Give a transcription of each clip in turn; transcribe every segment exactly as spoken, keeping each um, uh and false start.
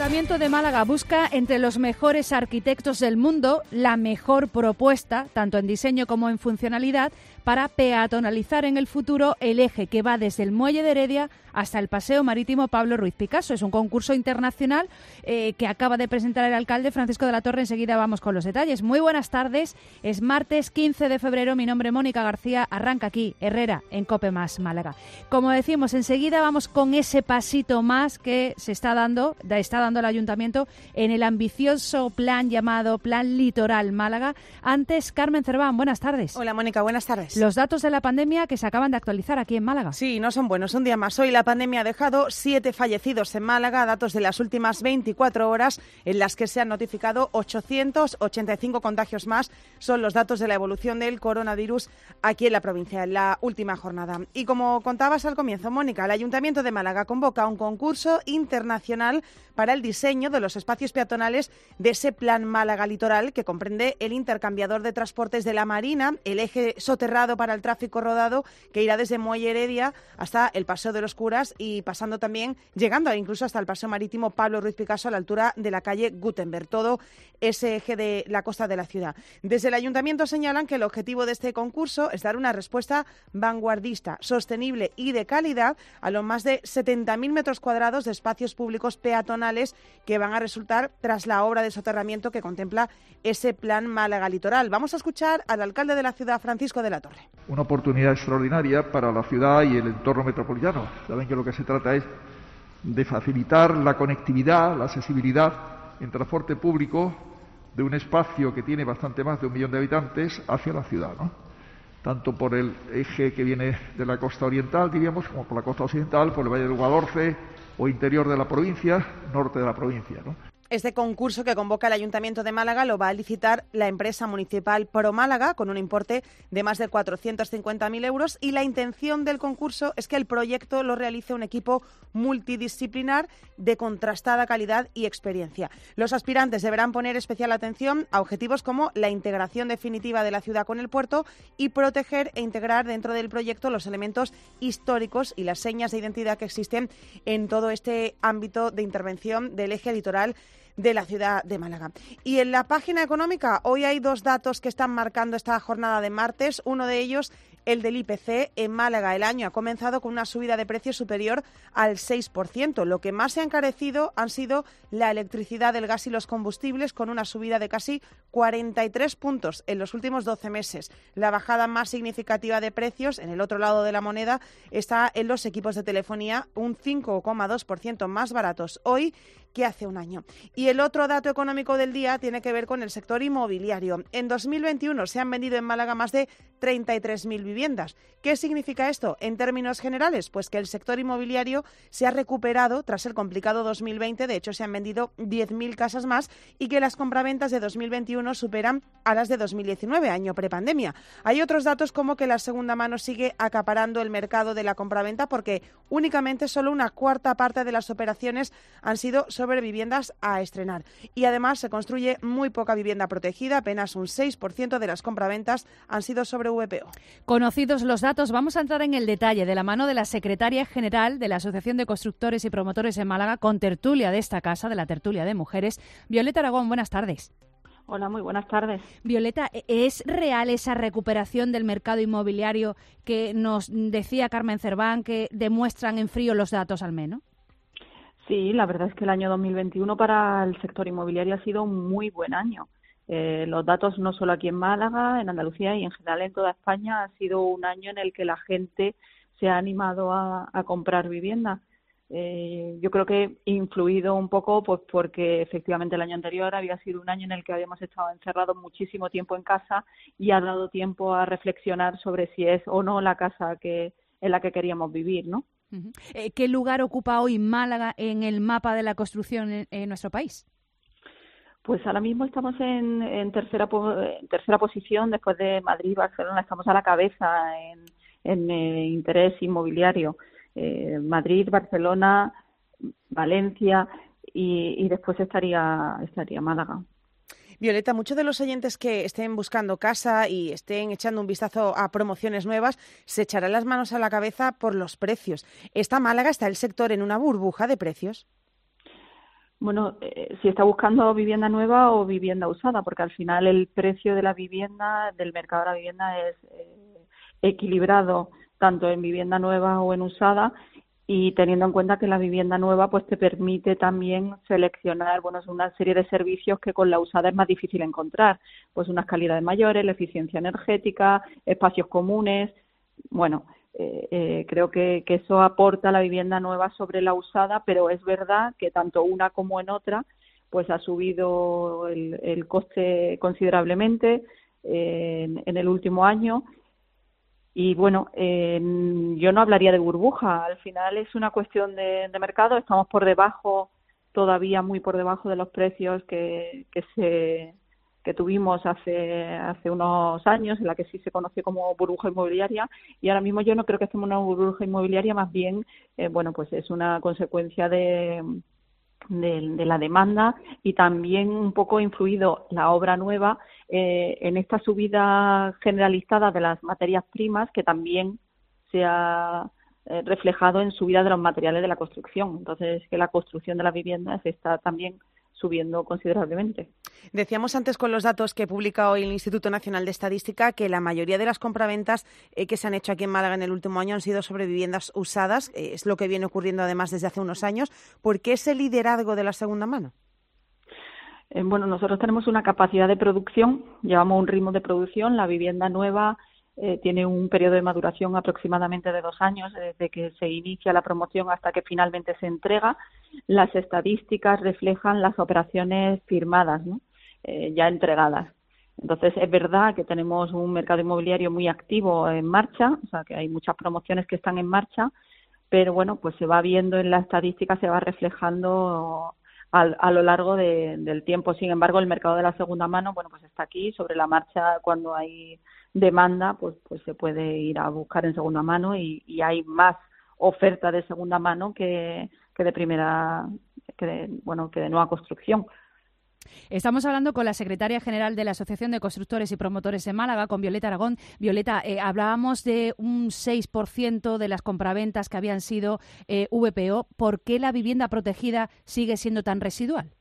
Ayuntamiento de Málaga busca entre los mejores arquitectos del mundo la mejor propuesta, tanto en diseño como en funcionalidad, para peatonalizar en el futuro el eje que va desde el Muelle de Heredia hasta el Paseo Marítimo Pablo Ruiz Picasso. Es un concurso internacional eh, que acaba de presentar el alcalde Francisco de la Torre. Enseguida vamos con los detalles. Muy buenas tardes. Es martes quince de febrero. Mi nombre es Mónica García. Arranca aquí, Herrera, en COPE Más Málaga. Como decimos, enseguida vamos con ese pasito más que se está dando, está dando el Ayuntamiento en el ambicioso plan llamado Plan Litoral Málaga. Antes, Carmen Cerván, buenas tardes. Hola, Mónica, buenas tardes. Los datos de la pandemia que se acaban de actualizar aquí en Málaga. Sí, no son buenos. Un día más. Hoy la pandemia ha dejado siete fallecidos en Málaga, datos de las últimas veinticuatro horas en las que se han notificado ochocientos ochenta y cinco contagios más. Son los datos de la evolución del coronavirus aquí en la provincia en la última jornada. Y como contabas al comienzo, Mónica, el Ayuntamiento de Málaga convoca un concurso internacional para el diseño de los espacios peatonales de ese Plan Málaga Litoral, que comprende el intercambiador de transportes de la Marina, el eje soterrado para el tráfico rodado que irá desde Muelle Heredia hasta el Paseo de los Curas y pasando también, llegando incluso hasta el Paseo Marítimo Pablo Ruiz Picasso a la altura de la calle Gutenberg, todo ese eje de la costa de la ciudad. Desde el Ayuntamiento señalan que el objetivo de este concurso es dar una respuesta vanguardista, sostenible y de calidad a los más de setenta mil metros cuadrados de espacios públicos peatonales que van a resultar tras la obra de soterramiento que contempla ese Plan Málaga Litoral. Vamos a escuchar al alcalde de la ciudad, Francisco de la Torre. Una oportunidad extraordinaria para la ciudad y el entorno metropolitano. Saben que lo que se trata es de facilitar la conectividad, la accesibilidad en transporte público de un espacio que tiene bastante más de un millón de habitantes hacia la ciudad, ¿no? Tanto por el eje que viene de la costa oriental, diríamos, como por la costa occidental, por el Valle del Guadalhorce o interior de la provincia, norte de la provincia, ¿no? Este concurso que convoca el Ayuntamiento de Málaga lo va a licitar la empresa municipal Pro Málaga con un importe de más de cuatrocientos cincuenta mil euros y la intención del concurso es que el proyecto lo realice un equipo multidisciplinar de contrastada calidad y experiencia. Los aspirantes deberán poner especial atención a objetivos como la integración definitiva de la ciudad con el puerto y proteger e integrar dentro del proyecto los elementos históricos y las señas de identidad que existen en todo este ámbito de intervención del eje litoral de la ciudad de Málaga. Y en la página económica, hoy hay dos datos que están marcando esta jornada de martes. Uno de ellos, el del I P C. En Málaga el año ha comenzado con una subida de precios superior al seis por ciento. Lo que más se ha encarecido han sido la electricidad, el gas y los combustibles, con una subida de casi cuarenta y tres puntos en los últimos doce meses. La bajada más significativa de precios, en el otro lado de la moneda, está en los equipos de telefonía, un cinco coma dos por ciento más baratos hoy que hace un año. Y el otro dato económico del día tiene que ver con el sector inmobiliario. En dos mil veintiuno se han vendido en Málaga más de treinta y tres mil viviendas. ¿Qué significa esto en términos generales? Pues que el sector inmobiliario se ha recuperado tras el complicado dos mil veinte. De hecho, se han vendido diez mil casas más y que las compraventas de dos mil veintiuno superan a las de dos mil diecinueve, año prepandemia. Hay otros datos como que la segunda mano sigue acaparando el mercado de la compraventa porque únicamente solo una cuarta parte de las operaciones han sido sobre viviendas a estrenar. Y además se construye muy poca vivienda protegida, apenas un seis por ciento de las compraventas han sido sobre V P O. Conocidos los datos, vamos a entrar en el detalle de la mano de la secretaria general de la Asociación de Constructores y Promotores en Málaga, con tertulia de esta casa, de la tertulia de mujeres. Violeta Aragón, buenas tardes. Hola, muy buenas tardes. Violeta, ¿es real esa recuperación del mercado inmobiliario que nos decía Carmen Cerván, que demuestran en frío los datos al menos? Sí, la verdad es que el año dos mil veintiuno para el sector inmobiliario ha sido un muy buen año. Eh, los datos no solo aquí en Málaga, en Andalucía y en general en toda España ha sido un año en el que la gente se ha animado a, a comprar vivienda. Eh, yo creo que influido un poco pues porque efectivamente el año anterior había sido un año en el que habíamos estado encerrados muchísimo tiempo en casa y ha dado tiempo a reflexionar sobre si es o no la casa que en la que queríamos vivir, ¿no? Uh-huh. Eh, ¿Qué lugar ocupa hoy Málaga en el mapa de la construcción en, en nuestro país? Pues ahora mismo estamos en, en, tercera, en tercera posición después de Madrid y Barcelona. Estamos a la cabeza en, en eh, interés inmobiliario. Eh, Madrid, Barcelona, Valencia y, y después estaría, estaría Málaga. Violeta, muchos de los oyentes que estén buscando casa y estén echando un vistazo a promociones nuevas se echarán las manos a la cabeza por los precios. ¿Está Málaga, está el sector en una burbuja de precios? Bueno, eh, si está buscando vivienda nueva o vivienda usada, porque al final el precio de la vivienda, del mercado de la vivienda es eh, equilibrado tanto en vivienda nueva o en usada, y teniendo en cuenta que la vivienda nueva pues te permite también seleccionar, bueno, es una serie de servicios que con la usada es más difícil encontrar, pues unas calidades mayores, la eficiencia energética, espacios comunes, bueno, Eh, eh, creo que, que eso aporta la vivienda nueva sobre la usada, pero es verdad que tanto una como en otra pues ha subido el, el coste considerablemente eh, en, en el último año. Y bueno, eh, yo no hablaría de burbuja, al final es una cuestión de, de mercado, estamos por debajo, todavía muy por debajo de los precios que, que se que tuvimos hace hace unos años, en la que sí se conoció como burbuja inmobiliaria, y ahora mismo yo no creo que estemos en una burbuja inmobiliaria, más bien, eh, bueno, pues es una consecuencia de, de, de la demanda, y también un poco influido la obra nueva eh, en esta subida generalizada de las materias primas, que también se ha eh, reflejado en subida de los materiales de la construcción. Entonces, que la construcción de las viviendas está también subiendo considerablemente. Decíamos antes con los datos que publica hoy el Instituto Nacional de Estadística que la mayoría de las compraventas eh, que se han hecho aquí en Málaga en el último año han sido sobre viviendas usadas. Eh, es lo que viene ocurriendo además desde hace unos años. ¿Por qué ese liderazgo de la segunda mano? Eh, bueno, nosotros tenemos una capacidad de producción, llevamos un ritmo de producción. La vivienda nueva eh, tiene un periodo de maduración aproximadamente de dos años, desde que se inicia la promoción hasta que finalmente se entrega. Las estadísticas reflejan las operaciones firmadas, ¿no? eh, ya entregadas. Entonces, es verdad que tenemos un mercado inmobiliario muy activo en marcha, o sea, que hay muchas promociones que están en marcha, pero bueno, pues se va viendo en la estadística, se va reflejando a, a lo largo de, del tiempo. Sin embargo, el mercado de la segunda mano, bueno, pues está aquí, sobre la marcha. Cuando hay demanda, pues pues se puede ir a buscar en segunda mano, y, y hay más oferta de segunda mano que, que de primera, que de, bueno, que de nueva construcción. Estamos hablando con la secretaria general de la Asociación de Constructores y Promotores de Málaga, con Violeta Aragón. Violeta, eh, hablábamos de un seis por ciento de las compraventas que habían sido eh, V P O. ¿Por qué la vivienda protegida sigue siendo tan residual?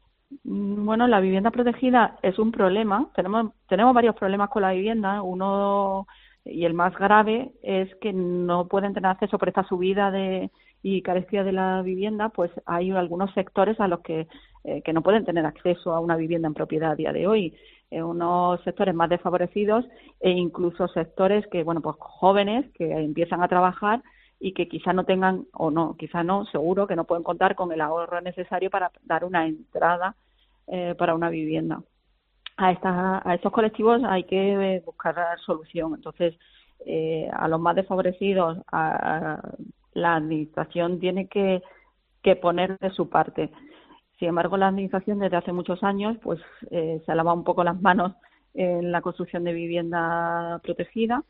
Bueno, la vivienda protegida es un problema. Tenemos, tenemos varios problemas con la vivienda. Uno, y el más grave, es que no pueden tener acceso por esta subida de y carestía de la vivienda. Pues hay algunos sectores a los que, eh, que no pueden tener acceso a una vivienda en propiedad a día de hoy. Eh, unos sectores más desfavorecidos, e incluso sectores que, bueno, pues jóvenes que empiezan a trabajar y que quizá no tengan, o no, quizá no, seguro que no pueden contar con el ahorro necesario para dar una entrada eh, para una vivienda. A, estas, a estos colectivos hay que eh, buscar solución. Entonces, eh, a los más desfavorecidos, a, a, la Administración tiene que, que poner de su parte. Sin embargo, la Administración desde hace muchos años pues eh, se ha lavado un poco las manos en la construcción de vivienda protegida.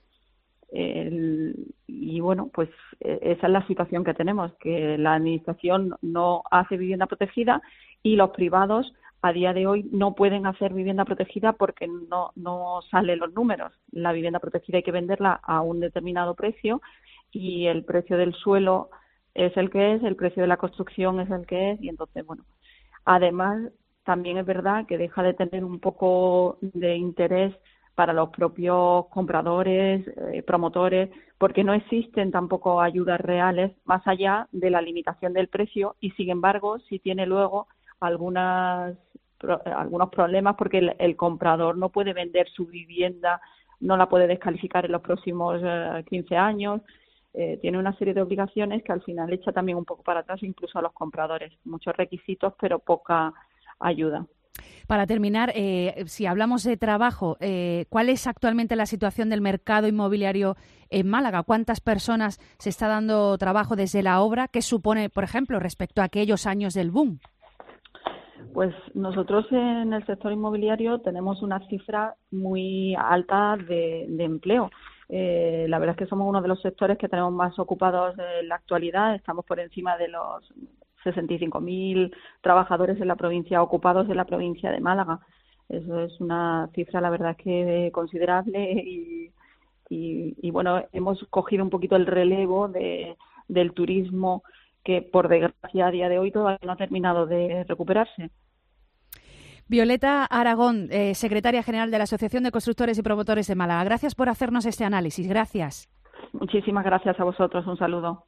El, y bueno, pues esa es la situación que tenemos, que la Administración no hace vivienda protegida, y los privados a día de hoy no pueden hacer vivienda protegida porque no, no salen los números. La vivienda protegida hay que venderla a un determinado precio, y el precio del suelo es el que es, el precio de la construcción es el que es, y entonces, bueno, además también es verdad que deja de tener un poco de interés para los propios compradores, eh, promotores, porque no existen tampoco ayudas reales más allá de la limitación del precio, y sin embargo sí tiene luego algunas pro, algunos problemas, porque el, el comprador no puede vender su vivienda, no la puede descalificar en los próximos eh, quince años. Eh, tiene una serie de obligaciones que al final echa también un poco para atrás incluso a los compradores. Muchos requisitos, pero poca ayuda. Para terminar, eh, si hablamos de trabajo, eh, ¿cuál es actualmente la situación del mercado inmobiliario en Málaga? ¿Cuántas personas se está dando trabajo desde la obra? ¿Qué supone, por ejemplo, respecto a aquellos años del boom? Pues nosotros en el sector inmobiliario tenemos una cifra muy alta de, de empleo. Eh, la verdad es que somos uno de los sectores que tenemos más ocupados en la actualidad. Estamos por encima de los sesenta y cinco mil trabajadores en la provincia, ocupados en la provincia de Málaga. Eso es una cifra, la verdad, que considerable, y, y, y bueno, hemos cogido un poquito el relevo de, del turismo que por desgracia a día de hoy todavía no ha terminado de recuperarse. Violeta Aragón, eh, secretaria general de la Asociación de Constructores y Promotores de Málaga. Gracias por hacernos este análisis. Gracias. Muchísimas gracias a vosotros. Un saludo.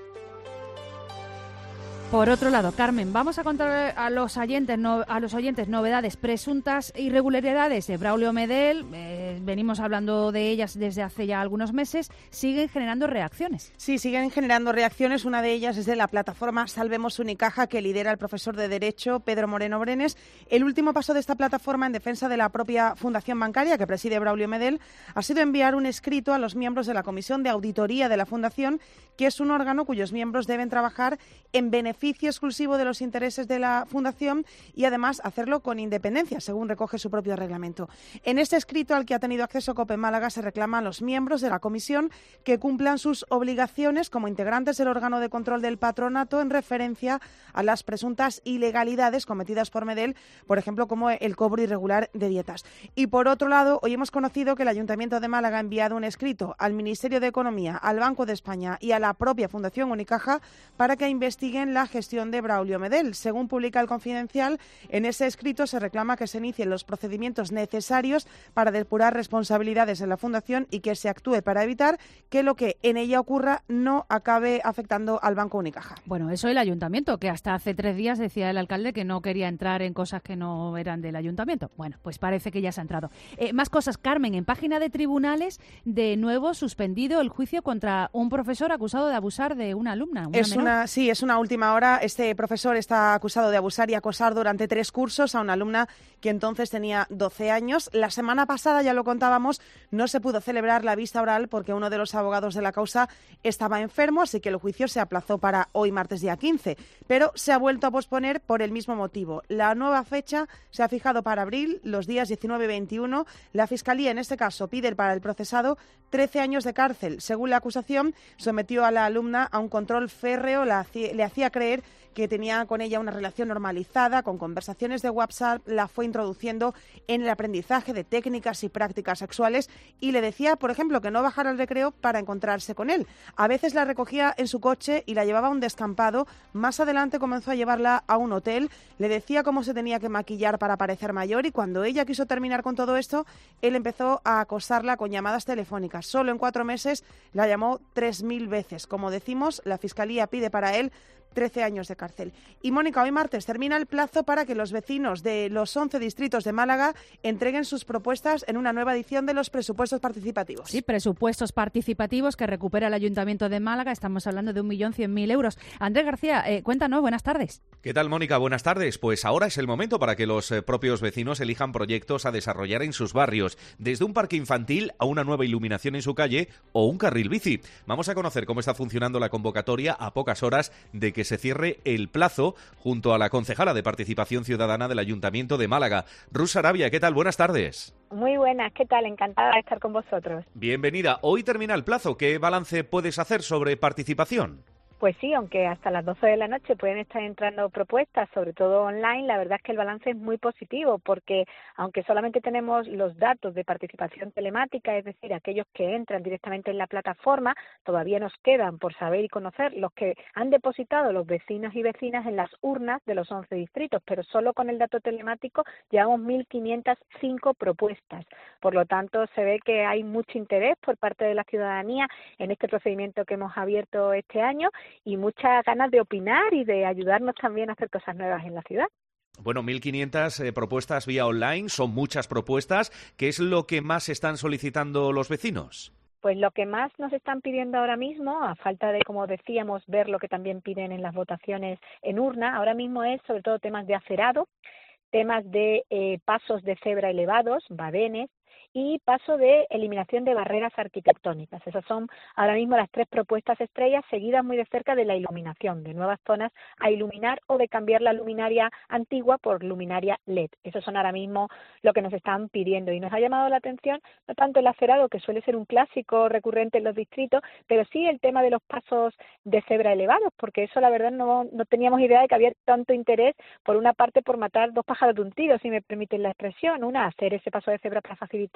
Por otro lado, Carmen, vamos a contar a los oyentes, no, a los oyentes novedades, presuntas irregularidades de Braulio Medel. Eh, venimos hablando de ellas desde hace ya algunos meses. Siguen generando reacciones. Sí, siguen generando reacciones. Una de ellas es de la plataforma Salvemos Unicaja, que lidera el profesor de Derecho Pedro Moreno Brenes. El último paso de esta plataforma en defensa de la propia Fundación Bancaria que preside Braulio Medel ha sido enviar un escrito a los miembros de la Comisión de Auditoría de la Fundación, que es un órgano cuyos miembros deben trabajar en beneficio exclusivo de los intereses de la Fundación y además hacerlo con independencia, según recoge su propio reglamento. En este escrito al que ha tenido acceso COPE Málaga se reclama a los miembros de la comisión que cumplan sus obligaciones como integrantes del órgano de control del patronato en referencia a las presuntas ilegalidades cometidas por Medel, por ejemplo, como el cobro irregular de dietas. Y por otro lado, hoy hemos conocido que el Ayuntamiento de Málaga ha enviado un escrito al Ministerio de Economía, al Banco de España y a la propia Fundación Unicaja para que investiguen la gestión de Braulio Medel. Según publica El Confidencial, en ese escrito se reclama que se inicien los procedimientos necesarios para depurar responsabilidades en la Fundación y que se actúe para evitar que lo que en ella ocurra no acabe afectando al Banco Unicaja. Bueno, eso el Ayuntamiento, que hasta hace tres días decía el alcalde que no quería entrar en cosas que no eran del Ayuntamiento. Bueno, pues parece que ya se ha entrado. Eh, más cosas, Carmen. En página de tribunales, de nuevo suspendido el juicio contra un profesor acusado de abusar de una alumna. Una es menor. una, sí, es una última hora. Este profesor está acusado de abusar y acosar durante tres cursos a una alumna que entonces tenía doce años. La semana pasada, ya lo contábamos, no se pudo celebrar la vista oral porque uno de los abogados de la causa estaba enfermo, así que el juicio se aplazó para hoy, martes día quince. Pero se ha vuelto a posponer por el mismo motivo. La nueva fecha se ha fijado para abril, los días diecinueve y veintiuno. La Fiscalía, en este caso, pide para el procesado trece años de cárcel. Según la acusación, sometió a la alumna a un control férreo, la, le hacía creer que tenía con ella una relación normalizada, con conversaciones de WhatsApp, la fue introduciendo en el aprendizaje de técnicas y prácticas sexuales y le decía, por ejemplo, que no bajara al recreo para encontrarse con él. A veces la recogía en su coche y la llevaba a un descampado. Más adelante comenzó a llevarla a un hotel, le decía cómo se tenía que maquillar para parecer mayor y cuando ella quiso terminar con todo esto, él empezó a acosarla con llamadas telefónicas. Solo en cuatro meses la llamó tres mil veces. Como decimos, la Fiscalía pide para él trece años de cárcel. Y Mónica, hoy martes termina el plazo para que los vecinos de los once distritos de Málaga entreguen sus propuestas en una nueva edición de los presupuestos participativos. Sí, presupuestos participativos que recupera el Ayuntamiento de Málaga. Estamos hablando de un millón cien mil euros. Andrés García, eh, cuéntanos, buenas tardes. ¿Qué tal, Mónica? Buenas tardes. Pues ahora es el momento para que los eh, propios vecinos elijan proyectos a desarrollar en sus barrios, desde un parque infantil a una nueva iluminación en su calle o un carril bici. Vamos a conocer cómo está funcionando la convocatoria a pocas horas de que se cierre el plazo junto a la concejala de Participación Ciudadana del Ayuntamiento de Málaga. Rus Arabia, ¿qué tal? Buenas tardes. Muy buenas, ¿qué tal? Encantada de estar con vosotros. Bienvenida. Hoy termina el plazo. ¿Qué balance puedes hacer sobre participación? Pues sí, aunque hasta las doce de la noche pueden estar entrando propuestas, sobre todo online, la verdad es que el balance es muy positivo porque aunque solamente tenemos los datos de participación telemática, es decir, aquellos que entran directamente en la plataforma, todavía nos quedan por saber y conocer los que han depositado los vecinos y vecinas en las urnas de los once distritos, pero solo con el dato telemático llevamos mil quinientas cinco propuestas. Por lo tanto, se ve que hay mucho interés por parte de la ciudadanía en este procedimiento que hemos abierto este año y muchas ganas de opinar y de ayudarnos también a hacer cosas nuevas en la ciudad. Bueno, mil quinientas eh, propuestas vía online, son muchas propuestas. ¿Qué es lo que más están solicitando los vecinos? Pues lo que más nos están pidiendo ahora mismo, a falta de, como decíamos, ver lo que también piden en las votaciones en urna, ahora mismo es sobre todo temas de acerado, temas de eh, pasos de cebra elevados, badenes, y paso de eliminación de barreras arquitectónicas. Esas son ahora mismo las tres propuestas estrellas, seguidas muy de cerca de la iluminación, de nuevas zonas a iluminar o de cambiar la luminaria antigua por luminaria L E D. Esos son ahora mismo lo que nos están pidiendo y nos ha llamado la atención no tanto el acerado, que suele ser un clásico recurrente en los distritos, pero sí el tema de los pasos de cebra elevados, porque eso la verdad no, no teníamos idea de que había tanto interés, por una parte por matar dos pájaros de un tiro, si me permiten la expresión, una, hacer ese paso de cebra para facilitar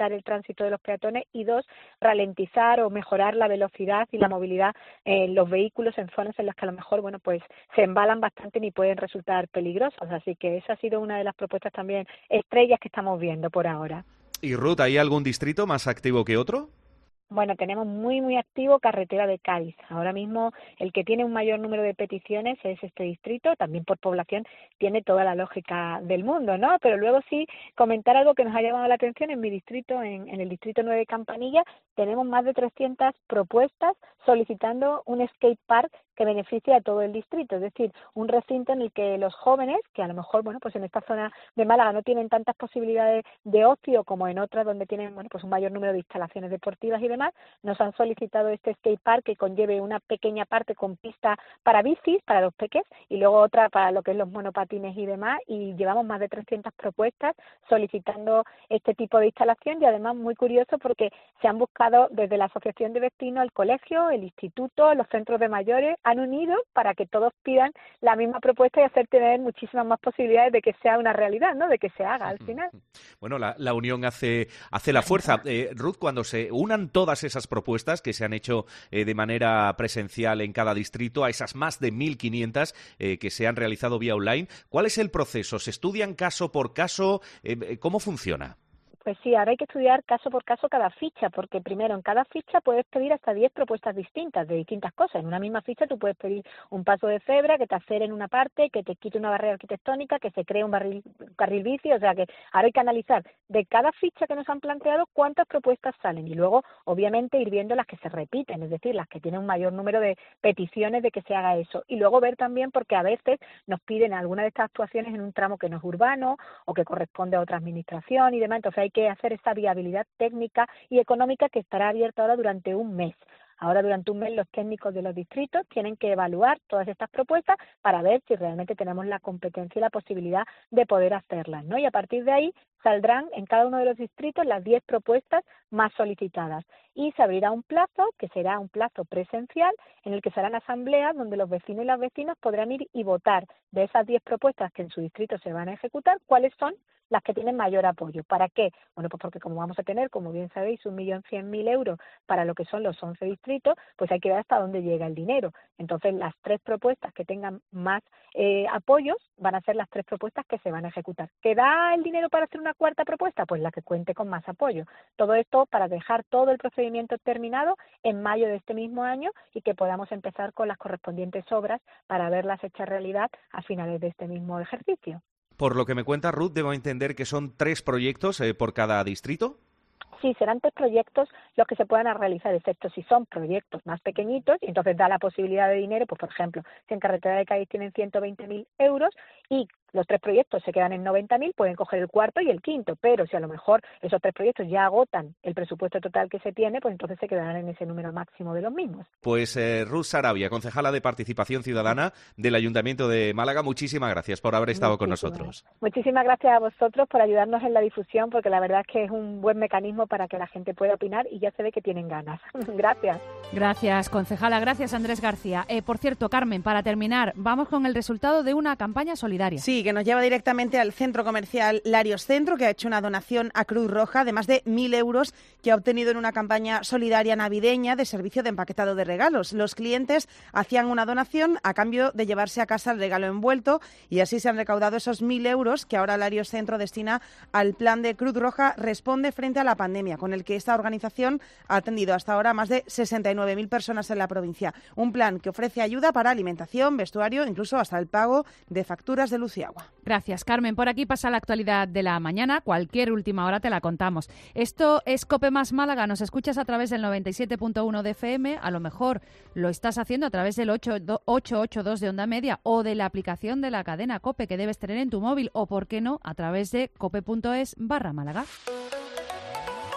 facilitar el tránsito de los peatones y dos, ralentizar o mejorar la velocidad y la movilidad en los vehículos en zonas en las que a lo mejor, bueno, pues se embalan bastante y pueden resultar peligrosos. Así que esa ha sido una de las propuestas también estrellas que estamos viendo por ahora. Y Ruth, ¿hay algún distrito más activo que otro? Bueno, tenemos muy, muy activo Carretera de Cádiz. Ahora mismo el que tiene un mayor número de peticiones es este distrito, también por población tiene toda la lógica del mundo, ¿no? Pero luego sí comentar algo que nos ha llamado la atención en mi distrito, en, en el distrito nueve de Campanilla, tenemos más de trescientas propuestas solicitando un skate park que beneficie a todo el distrito, es decir, un recinto en el que los jóvenes, que a lo mejor, bueno, pues en esta zona de Málaga no tienen tantas posibilidades de ocio como en otras donde tienen, bueno, pues un mayor número de instalaciones deportivas y demás, nos han solicitado este skate park que conlleve una pequeña parte con pista para bicis, para los peques, y luego otra para lo que es los monopatines y demás, y llevamos más de trescientas propuestas solicitando este tipo de instalación, y además muy curioso porque se han buscado desde la asociación de vecinos, el colegio, el instituto, los centros de mayores, han unido para que todos pidan la misma propuesta y hacer tener muchísimas más posibilidades de que sea una realidad, ¿no? De que se haga al final. Bueno, la, la unión hace, hace la fuerza. Eh, Ruth, cuando se unan todas esas propuestas que se han hecho eh, de manera presencial en cada distrito, a esas más de mil quinientas eh, que se han realizado vía online, ¿cuál es el proceso? ¿Se estudian caso por caso? Eh, ¿Cómo funciona? Pues sí, ahora hay que estudiar caso por caso cada ficha, porque primero en cada ficha puedes pedir hasta diez propuestas distintas de distintas cosas. En una misma ficha tú puedes pedir un paso de cebra, que te acere en una parte, que te quite una barrera arquitectónica, que se cree un barril, carril bici, o sea que ahora hay que analizar de cada ficha que nos han planteado cuántas propuestas salen y luego obviamente ir viendo las que se repiten, es decir, las que tienen un mayor número de peticiones de que se haga eso, y luego ver también porque a veces nos piden alguna de estas actuaciones en un tramo que no es urbano o que corresponde a otra administración y demás, entonces hay que hacer esa viabilidad técnica y económica que estará abierta ahora durante un mes. Ahora durante un mes los técnicos de los distritos tienen que evaluar todas estas propuestas para ver si realmente tenemos la competencia y la posibilidad de poder hacerlas, ¿no? Y a partir de ahí saldrán en cada uno de los distritos las diez propuestas más solicitadas y se abrirá un plazo, que será un plazo presencial, en el que serán asambleas donde los vecinos y las vecinas podrán ir y votar de esas diez propuestas que en su distrito se van a ejecutar, cuáles son las que tienen mayor apoyo. ¿Para qué? Bueno, pues porque como vamos a tener, como bien sabéis, un millón cien mil euros para lo que son los once distritos, pues hay que ver hasta dónde llega el dinero. Entonces, las tres propuestas que tengan más eh, apoyos van a ser las tres propuestas que se van a ejecutar. ¿Qué da el dinero para hacer una cuarta propuesta? Pues la que cuente con más apoyo. Todo esto para dejar todo el procedimiento terminado en mayo de este mismo año y que podamos empezar con las correspondientes obras para verlas hechas realidad a finales de este mismo ejercicio. Por lo que me cuenta Ruth, debo entender que son tres proyectos eh, por cada distrito. Sí, serán tres proyectos los que se puedan realizar, excepto si son proyectos más pequeñitos, y entonces da la posibilidad de dinero, pues por ejemplo, si en Carretera de Cádiz tienen ciento veinte mil euros y los tres proyectos se quedan en noventa mil, pueden coger el cuarto y el quinto, pero si a lo mejor esos tres proyectos ya agotan el presupuesto total que se tiene, pues entonces se quedarán en ese número máximo de los mismos. Pues eh, Ruth Sarabia, concejala de Participación Ciudadana del Ayuntamiento de Málaga, muchísimas gracias por haber estado Muchísimas. con nosotros. Muchísimas gracias a vosotros por ayudarnos en la difusión, porque la verdad es que es un buen mecanismo para que la gente pueda opinar y ya se ve que tienen ganas. Gracias. Gracias, concejala. Gracias, Andrés García. Eh, por cierto, Carmen, para terminar, vamos con el resultado de una campaña solidaria. Sí, que nos lleva directamente al centro comercial Larios Centro, que ha hecho una donación a Cruz Roja de más de mil euros que ha obtenido en una campaña solidaria navideña de servicio de empaquetado de regalos. Los clientes hacían una donación a cambio de llevarse a casa el regalo envuelto y así se han recaudado esos mil euros que ahora Larios Centro destina al plan de Cruz Roja Responde frente a la pandemia, con el que esta organización ha atendido hasta ahora a más de sesenta y nueve mil personas en la provincia. Un plan que ofrece ayuda para alimentación, vestuario, incluso hasta el pago de facturas de luz y agua. Gracias, Carmen. Por aquí pasa la actualidad de la mañana. Cualquier última hora te la contamos. Esto es COPE más Málaga. Nos escuchas a través del noventa y siete punto uno de F M. A lo mejor lo estás haciendo a través del ocho ocho ocho dos de Onda Media o de la aplicación de la cadena COPE que debes tener en tu móvil o, por qué no, a través de cope punto es barra Málaga.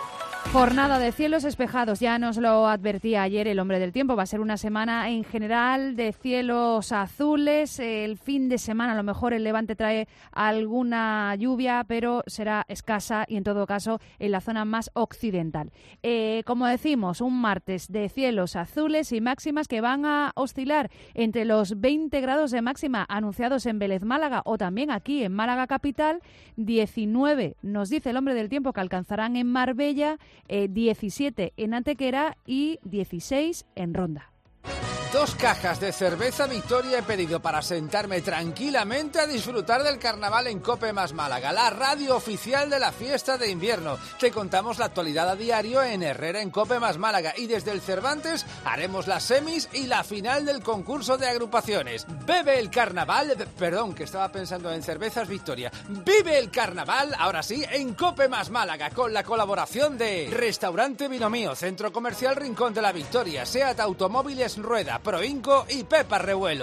Jornada de cielos despejados, ya nos lo advertía ayer el hombre del tiempo, va a ser una semana en general de cielos azules, el fin de semana a lo mejor el Levante trae alguna lluvia, pero será escasa y en todo caso en la zona más occidental. Eh, como decimos, un martes de cielos azules y máximas que van a oscilar entre los veinte grados de máxima anunciados en Vélez, Málaga o también aquí en Málaga capital, diecinueve nos dice el hombre del tiempo que alcanzarán en Marbella, Eh, diecisiete en Antequera y dieciséis en Ronda. Dos cajas de cerveza Victoria he pedido para sentarme tranquilamente a disfrutar del carnaval en Cope Más Málaga, la radio oficial de la fiesta de invierno. Te contamos la actualidad a diario en Herrera en Cope Más Málaga y desde el Cervantes haremos las semis y la final del concurso de agrupaciones. Bebe el carnaval, perdón, que estaba pensando en cervezas Victoria. Vive el carnaval, ahora sí, en Cope Más Málaga con la colaboración de Restaurante Vino Mío, Centro Comercial Rincón de la Victoria, SEAT Automóviles Rueda, Proinco y Pepa Revuelo.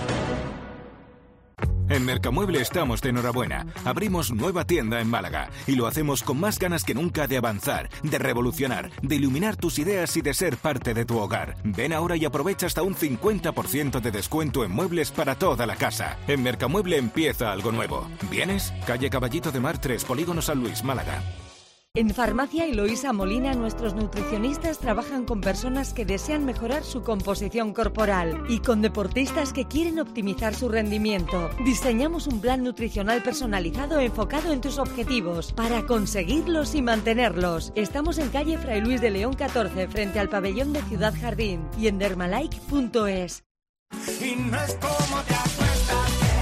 En Mercamueble estamos de enhorabuena. Abrimos nueva tienda en Málaga y lo hacemos con más ganas que nunca de avanzar, de revolucionar, de iluminar tus ideas y de ser parte de tu hogar. Ven ahora y aprovecha hasta un cincuenta por ciento de descuento en muebles para toda la casa. En Mercamueble empieza algo nuevo. ¿Vienes? Calle Caballito de Mar tres, Polígono San Luis, Málaga. En Farmacia Eloísa Molina, nuestros nutricionistas trabajan con personas que desean mejorar su composición corporal y con deportistas que quieren optimizar su rendimiento. Diseñamos un plan nutricional personalizado enfocado en tus objetivos para conseguirlos y mantenerlos. Estamos en calle Fray Luis de León catorce, frente al pabellón de Ciudad Jardín y en dermalike punto es. Y no es como te acuestas.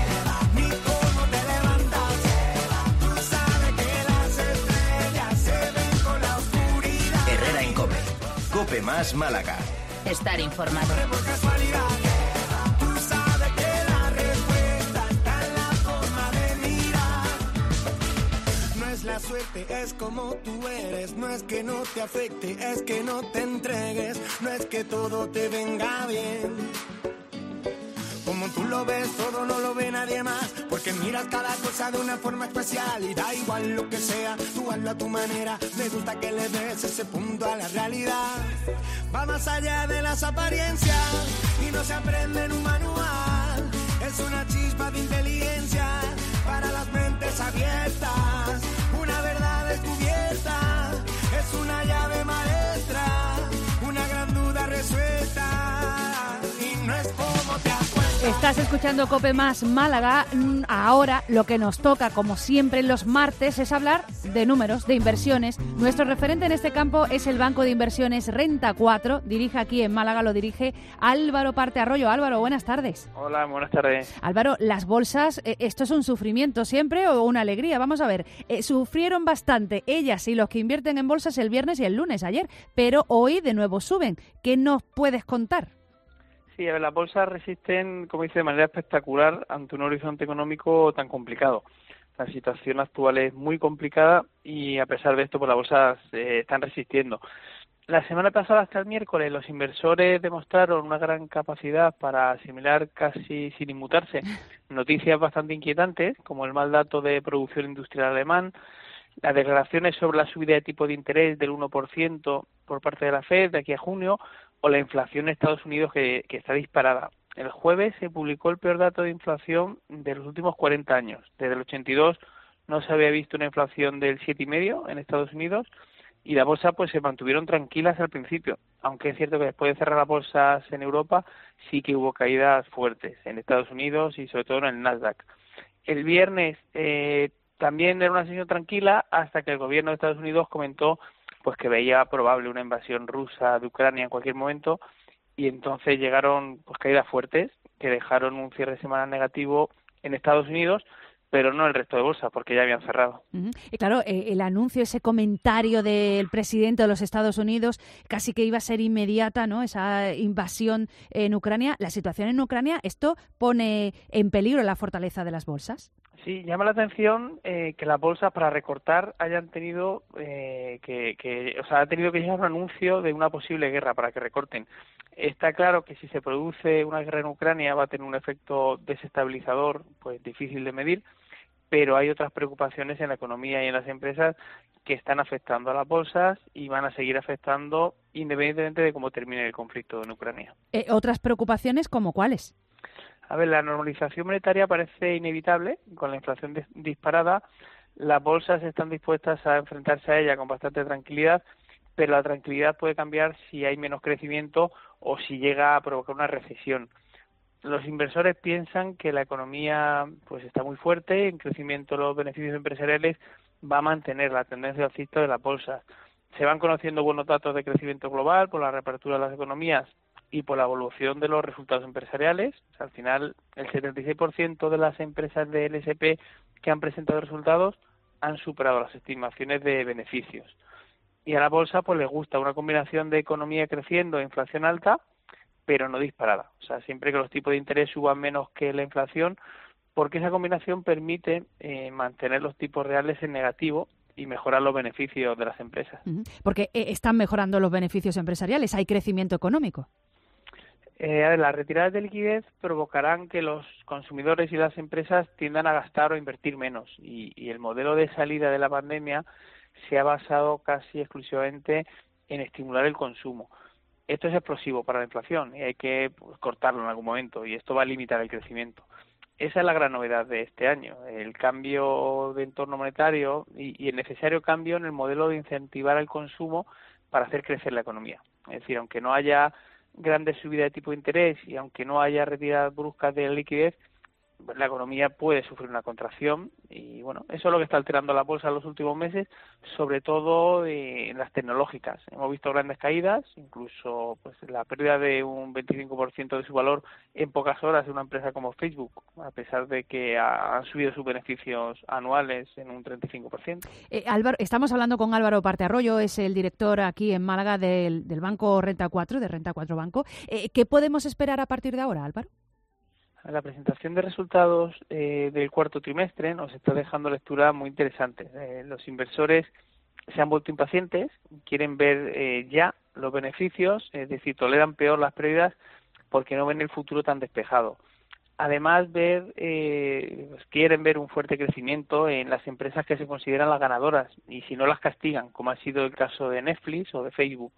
Cope Más Málaga. Estar informado. Tú sabes que la respuesta está en la forma de mirar. No es la suerte, es como tú eres. No es que no te afecte, es que no te entregues. No es que todo te venga bien. Como tú lo ves, todo no lo ve nadie más. Porque miras cada cosa de una forma especial. Y da igual lo que sea, tú hazlo a tu manera. Me gusta que le des ese punto a la realidad. Va más allá de las apariencias y no se aprende en un manual. Es una chispa de inteligencia para las mentes abiertas. Una verdad descubierta es una llave maestra. Una gran duda resuelta. Y no es como te acuerdas. Estás escuchando Cope Más Málaga. Ahora lo que nos toca, como siempre en los martes, es hablar de números, de inversiones. Nuestro referente en este campo es el Banco de Inversiones Renta cuatro. Dirige aquí en Málaga, lo dirige Álvaro Parte Arroyo. Álvaro, buenas tardes. Hola, buenas tardes. Álvaro, las bolsas, ¿esto es un sufrimiento siempre o una alegría? Vamos a ver, eh, sufrieron bastante ellas y los que invierten en bolsas el viernes y el lunes ayer, pero hoy de nuevo suben. ¿Qué nos puedes contar? Sí, a ver, las bolsas resisten, como dice, de manera espectacular ante un horizonte económico tan complicado. La situación actual es muy complicada y a pesar de esto, pues las bolsas eh, están resistiendo. La semana pasada hasta el miércoles los inversores demostraron una gran capacidad para asimilar casi sin inmutarse noticias bastante inquietantes, como el mal dato de producción industrial alemán, las declaraciones sobre la subida de tipo de interés del uno por ciento por parte de la Fed de aquí a junio, o la inflación en Estados Unidos que, que está disparada. El jueves se publicó el peor dato de inflación de los últimos cuarenta años. Desde el ochenta y dos no se había visto una inflación del siete coma cinco por ciento en Estados Unidos y la bolsa pues se mantuvieron tranquilas al principio, aunque es cierto que después de cerrar las bolsas en Europa sí que hubo caídas fuertes en Estados Unidos y sobre todo en el Nasdaq. El viernes eh, también era una sesión tranquila hasta que el gobierno de Estados Unidos comentó pues que veía probable una invasión rusa de Ucrania en cualquier momento y entonces llegaron pues caídas fuertes que dejaron un cierre de semana negativo en Estados Unidos, pero no el resto de bolsas porque ya habían cerrado. Uh-huh. Y claro, eh, el anuncio, ese comentario del presidente de los Estados Unidos casi que iba a ser inmediata, ¿no? Esa invasión en Ucrania. La situación en Ucrania, ¿esto pone en peligro la fortaleza de las bolsas? Sí, llama la atención eh, que las bolsas para recortar hayan tenido eh, que, que, o sea, ha tenido que llegar un anuncio de una posible guerra para que recorten. Está claro que si se produce una guerra en Ucrania va a tener un efecto desestabilizador, pues difícil de medir. pero hay otras preocupaciones en la economía y en las empresas que están afectando a las bolsas y van a seguir afectando independientemente de cómo termine el conflicto en Ucrania. Eh, ¿Otras preocupaciones como cuáles? A ver, la normalización monetaria parece inevitable. Con la inflación dis- disparada, las bolsas están dispuestas a enfrentarse a ella con bastante tranquilidad, pero la tranquilidad puede cambiar si hay menos crecimiento o si llega a provocar una recesión. Los inversores piensan que la economía pues está muy fuerte, en crecimiento los beneficios empresariales va a mantener la tendencia alcista de las bolsas. Se van conociendo buenos datos de crecimiento global por la reapertura de las economías y por la evolución de los resultados empresariales. O sea, al final, el setenta y seis por ciento de las empresas de L S P que han presentado resultados han superado las estimaciones de beneficios. Y a la bolsa pues les gusta una combinación de economía creciendo e inflación alta, pero no disparada. O sea, siempre que los tipos de interés suban menos que la inflación, porque esa combinación permite eh, mantener los tipos reales en negativo y mejorar los beneficios de las empresas. Porque eh, están mejorando los beneficios empresariales, hay crecimiento económico. Eh, a ver, las retiradas de liquidez provocarán que los consumidores y las empresas tiendan a gastar o invertir menos, y, y el modelo de salida de la pandemia se ha basado casi exclusivamente en estimular el consumo. Esto es explosivo para la inflación y hay que pues, cortarlo en algún momento, y esto va a limitar el crecimiento. Esa es la gran novedad de este año, el cambio de entorno monetario y, y el necesario cambio en el modelo de incentivar el consumo para hacer crecer la economía. Es decir, aunque no haya grandes subidas de tipo de interés y aunque no haya retiradas bruscas de la liquidez, la economía puede sufrir una contracción, y bueno, eso es lo que está alterando la bolsa en los últimos meses, sobre todo en las tecnológicas. Hemos visto grandes caídas, incluso pues la pérdida de un veinticinco por ciento de su valor en pocas horas de una empresa como Facebook, a pesar de que ha, han subido sus beneficios anuales en un treinta y cinco por ciento. Eh, Álvaro, estamos hablando con Álvaro Partearroyo, es el director aquí en Málaga del, del Banco Renta cuatro, de Renta cuatro Banco. Eh, ¿Qué podemos esperar a partir de ahora, Álvaro? La presentación de resultados eh, del cuarto trimestre nos está dejando lecturas muy interesantes. Eh, los inversores se han vuelto impacientes, quieren ver eh, ya los beneficios, es decir, toleran peor las pérdidas porque no ven el futuro tan despejado. Además, ver eh, pues quieren ver un fuerte crecimiento en las empresas que se consideran las ganadoras, y si no las castigan, como ha sido el caso de Netflix o de Facebook.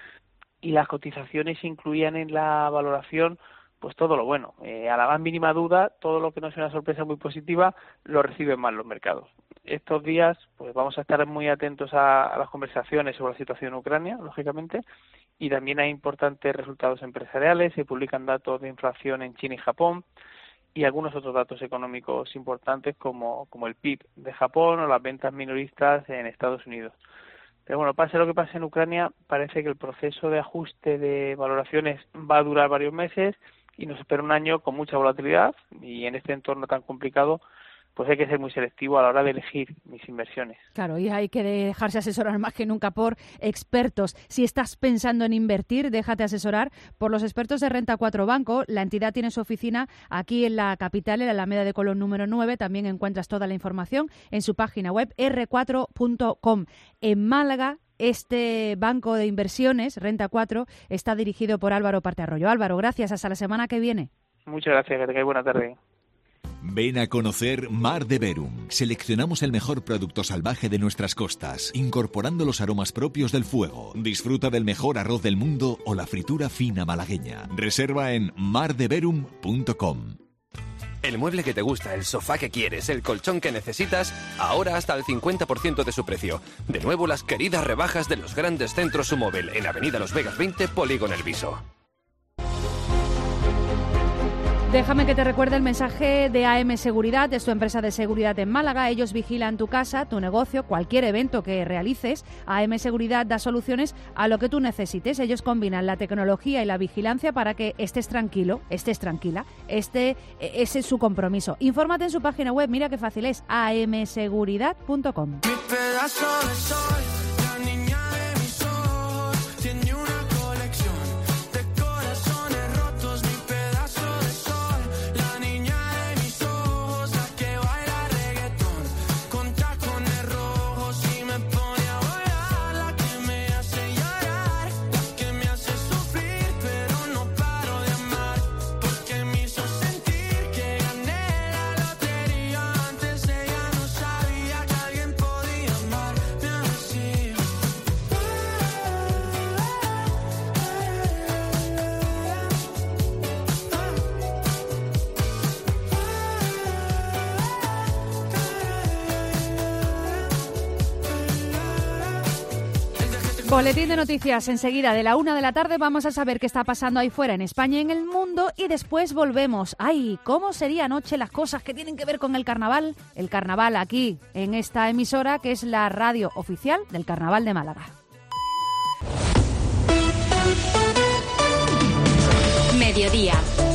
Y las cotizaciones incluían en la valoración pues todo lo bueno. Eh, a la más mínima duda, todo lo que no sea una sorpresa muy positiva lo reciben mal los mercados. Estos días pues vamos a estar muy atentos a, a las conversaciones sobre la situación en Ucrania, lógicamente, y también hay importantes resultados empresariales. Se publican datos de inflación en China y Japón y algunos otros datos económicos importantes como, como el P I B de Japón o las ventas minoristas en Estados Unidos. Pero bueno, pase lo que pase en Ucrania, parece que el proceso de ajuste de valoraciones va a durar varios meses y nos espera un año con mucha volatilidad, y en este entorno tan complicado pues hay que ser muy selectivo a la hora de elegir mis inversiones. Claro, y hay que dejarse asesorar más que nunca por expertos. Si estás pensando en invertir, déjate asesorar por los expertos de Renta cuatro Banco. La entidad tiene su oficina aquí en la capital, en la Alameda de Colón número nueve. También encuentras toda la información en su página web erre cuatro punto com. En Málaga, este banco de inversiones, Renta cuatro, está dirigido por Álvaro Partearroyo. Álvaro, gracias. Hasta la semana que viene. Muchas gracias. Que tengáis buena tarde. Ven a conocer Mar de Verum. Seleccionamos el mejor producto salvaje de nuestras costas, incorporando los aromas propios del fuego. Disfruta del mejor arroz del mundo o la fritura fina malagueña. Reserva en mar de verum punto com. El mueble que te gusta, el sofá que quieres, el colchón que necesitas, ahora hasta el cincuenta por ciento de su precio. De nuevo, las queridas rebajas de los grandes centros Sumóvel en Avenida Los Vegas veinte, Polígono El Viso. Déjame que te recuerde el mensaje de A M Seguridad, es tu empresa de seguridad en Málaga. Ellos vigilan tu casa, tu negocio, cualquier evento que realices. A M Seguridad da soluciones a lo que tú necesites. Ellos combinan la tecnología y la vigilancia para que estés tranquilo, estés tranquila. Este, ese es su compromiso. Infórmate en su página web, mira qué fácil es, a m seguridad punto com. Mi pedazo de sol, la niña de mis ojos, tiene una colección de corazones rotos. Mi pedazo de sol, la niña de mis ojos, la que baila reggaetón con tacones rojos y me pone a bailar, la que me hace llorar, la que me hace sufrir, pero no paro de amar, porque me hizo sentir que gané la lotería antes de ganar. Boletín de noticias enseguida de la una de la tarde. Vamos a saber qué está pasando ahí fuera en España y en el mundo y después volvemos. Ay, ¿cómo sería anoche las cosas que tienen que ver con el carnaval? El carnaval aquí en esta emisora que es la radio oficial del Carnaval de Málaga. Mediodía.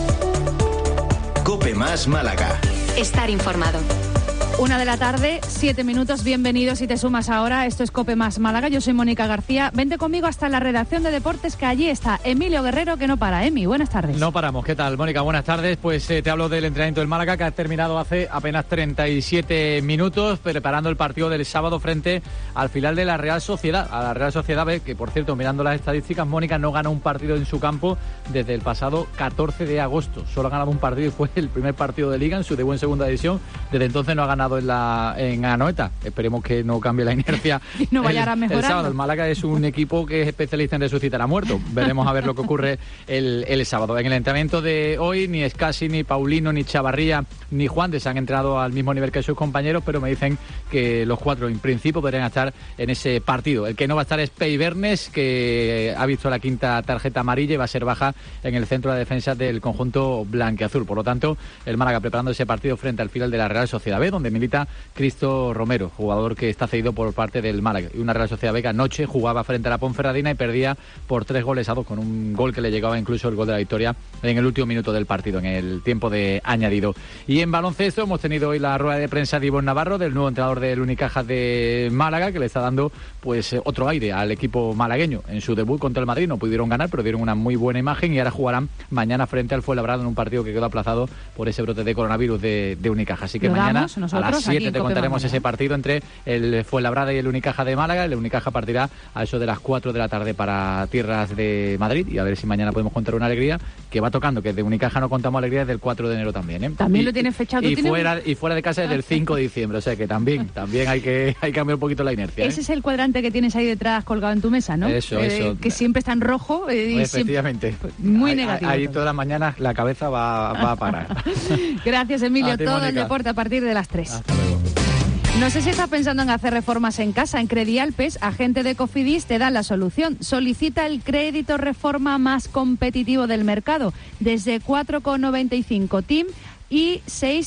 Cope Más Málaga. Estar informado. Una de la tarde, siete minutos, bienvenidos si te sumas ahora. Esto es Cope Más Málaga, yo soy Mónica García. Vente conmigo hasta la redacción de deportes, que allí está Emilio Guerrero, que no para. Emi, buenas tardes. No paramos, ¿qué tal, Mónica? Buenas tardes. Pues eh, te hablo del entrenamiento del Málaga, que ha terminado hace apenas treinta y siete minutos, preparando el partido del sábado frente al filial de la Real Sociedad. A la Real Sociedad B, que por cierto, mirando las estadísticas, Mónica no ganó un partido en su campo desde el pasado catorce de agosto. Solo ha ganado un partido y fue el primer partido de Liga en su debut en segunda división. Desde entonces no ha ganado en la en Anoeta. Esperemos que no cambie la inercia. Y no vaya a el, mejorar. El sábado. El Málaga es un equipo que es especialista en resucitar a muertos. Veremos a ver lo que ocurre el, el sábado. En el entrenamiento de hoy, ni Escasi, ni Paulino, ni Chavarría, ni Juan de se han entrenado al mismo nivel que sus compañeros, pero me dicen que los cuatro en principio podrían estar en ese partido. El que no va a estar es Pei Bernes, que ha visto la quinta tarjeta amarilla y va a ser baja en el centro de defensa del conjunto blanquiazul. Por lo tanto, el Málaga preparando ese partido frente al filial de la Real Sociedad B, donde milita Cristo Romero, jugador que está cedido por parte del Málaga. Y una Real Sociedad B que anoche jugaba frente a la Ponferradina y perdía por tres goles a dos, con un gol que le llegaba incluso el gol de la victoria en el último minuto del partido, en el tiempo de añadido. Y en baloncesto hemos tenido hoy la rueda de prensa de Ivonne Navarro, del nuevo entrenador del Unicaja de Málaga, que le está dando pues otro aire al equipo malagueño. En su debut contra el Madrid no pudieron ganar, pero dieron una muy buena imagen y ahora jugarán mañana frente al Fuenlabrada en un partido que quedó aplazado por ese brote de coronavirus de, de Unicaja. Así que Lo mañana damos, a las siete te contaremos ese partido entre el Fuenlabrada y el Unicaja de Málaga. El Unicaja partirá a eso de las cuatro de la tarde para tierras de Madrid y a ver si mañana podemos contar una alegría que va tocando, que de Unicaja no contamos alegría desde el cuatro de enero también, ¿eh? También y, lo tienes fechado. Y fuera, y fuera de casa desde el cinco de diciembre, o sea que también, también hay que hay que cambiar un poquito la inercia, ¿eh? Ese es el cuadrante que tienes ahí detrás colgado en tu mesa, ¿no? Eso, eh, eso. Que siempre está en rojo. Eh, y efectivamente. Siempre, muy ahí, negativo. Ahí todas las mañanas la cabeza va, va a parar. Gracias, Emilio. ti, Todo Mónica. el deporte a partir de las tres. Hasta luego. No sé si estás pensando en hacer reformas en casa. En Credialpes, agente de Cofidis, te dan la solución. Solicita el crédito reforma más competitivo del mercado, desde cuatro coma noventa y cinco T I M y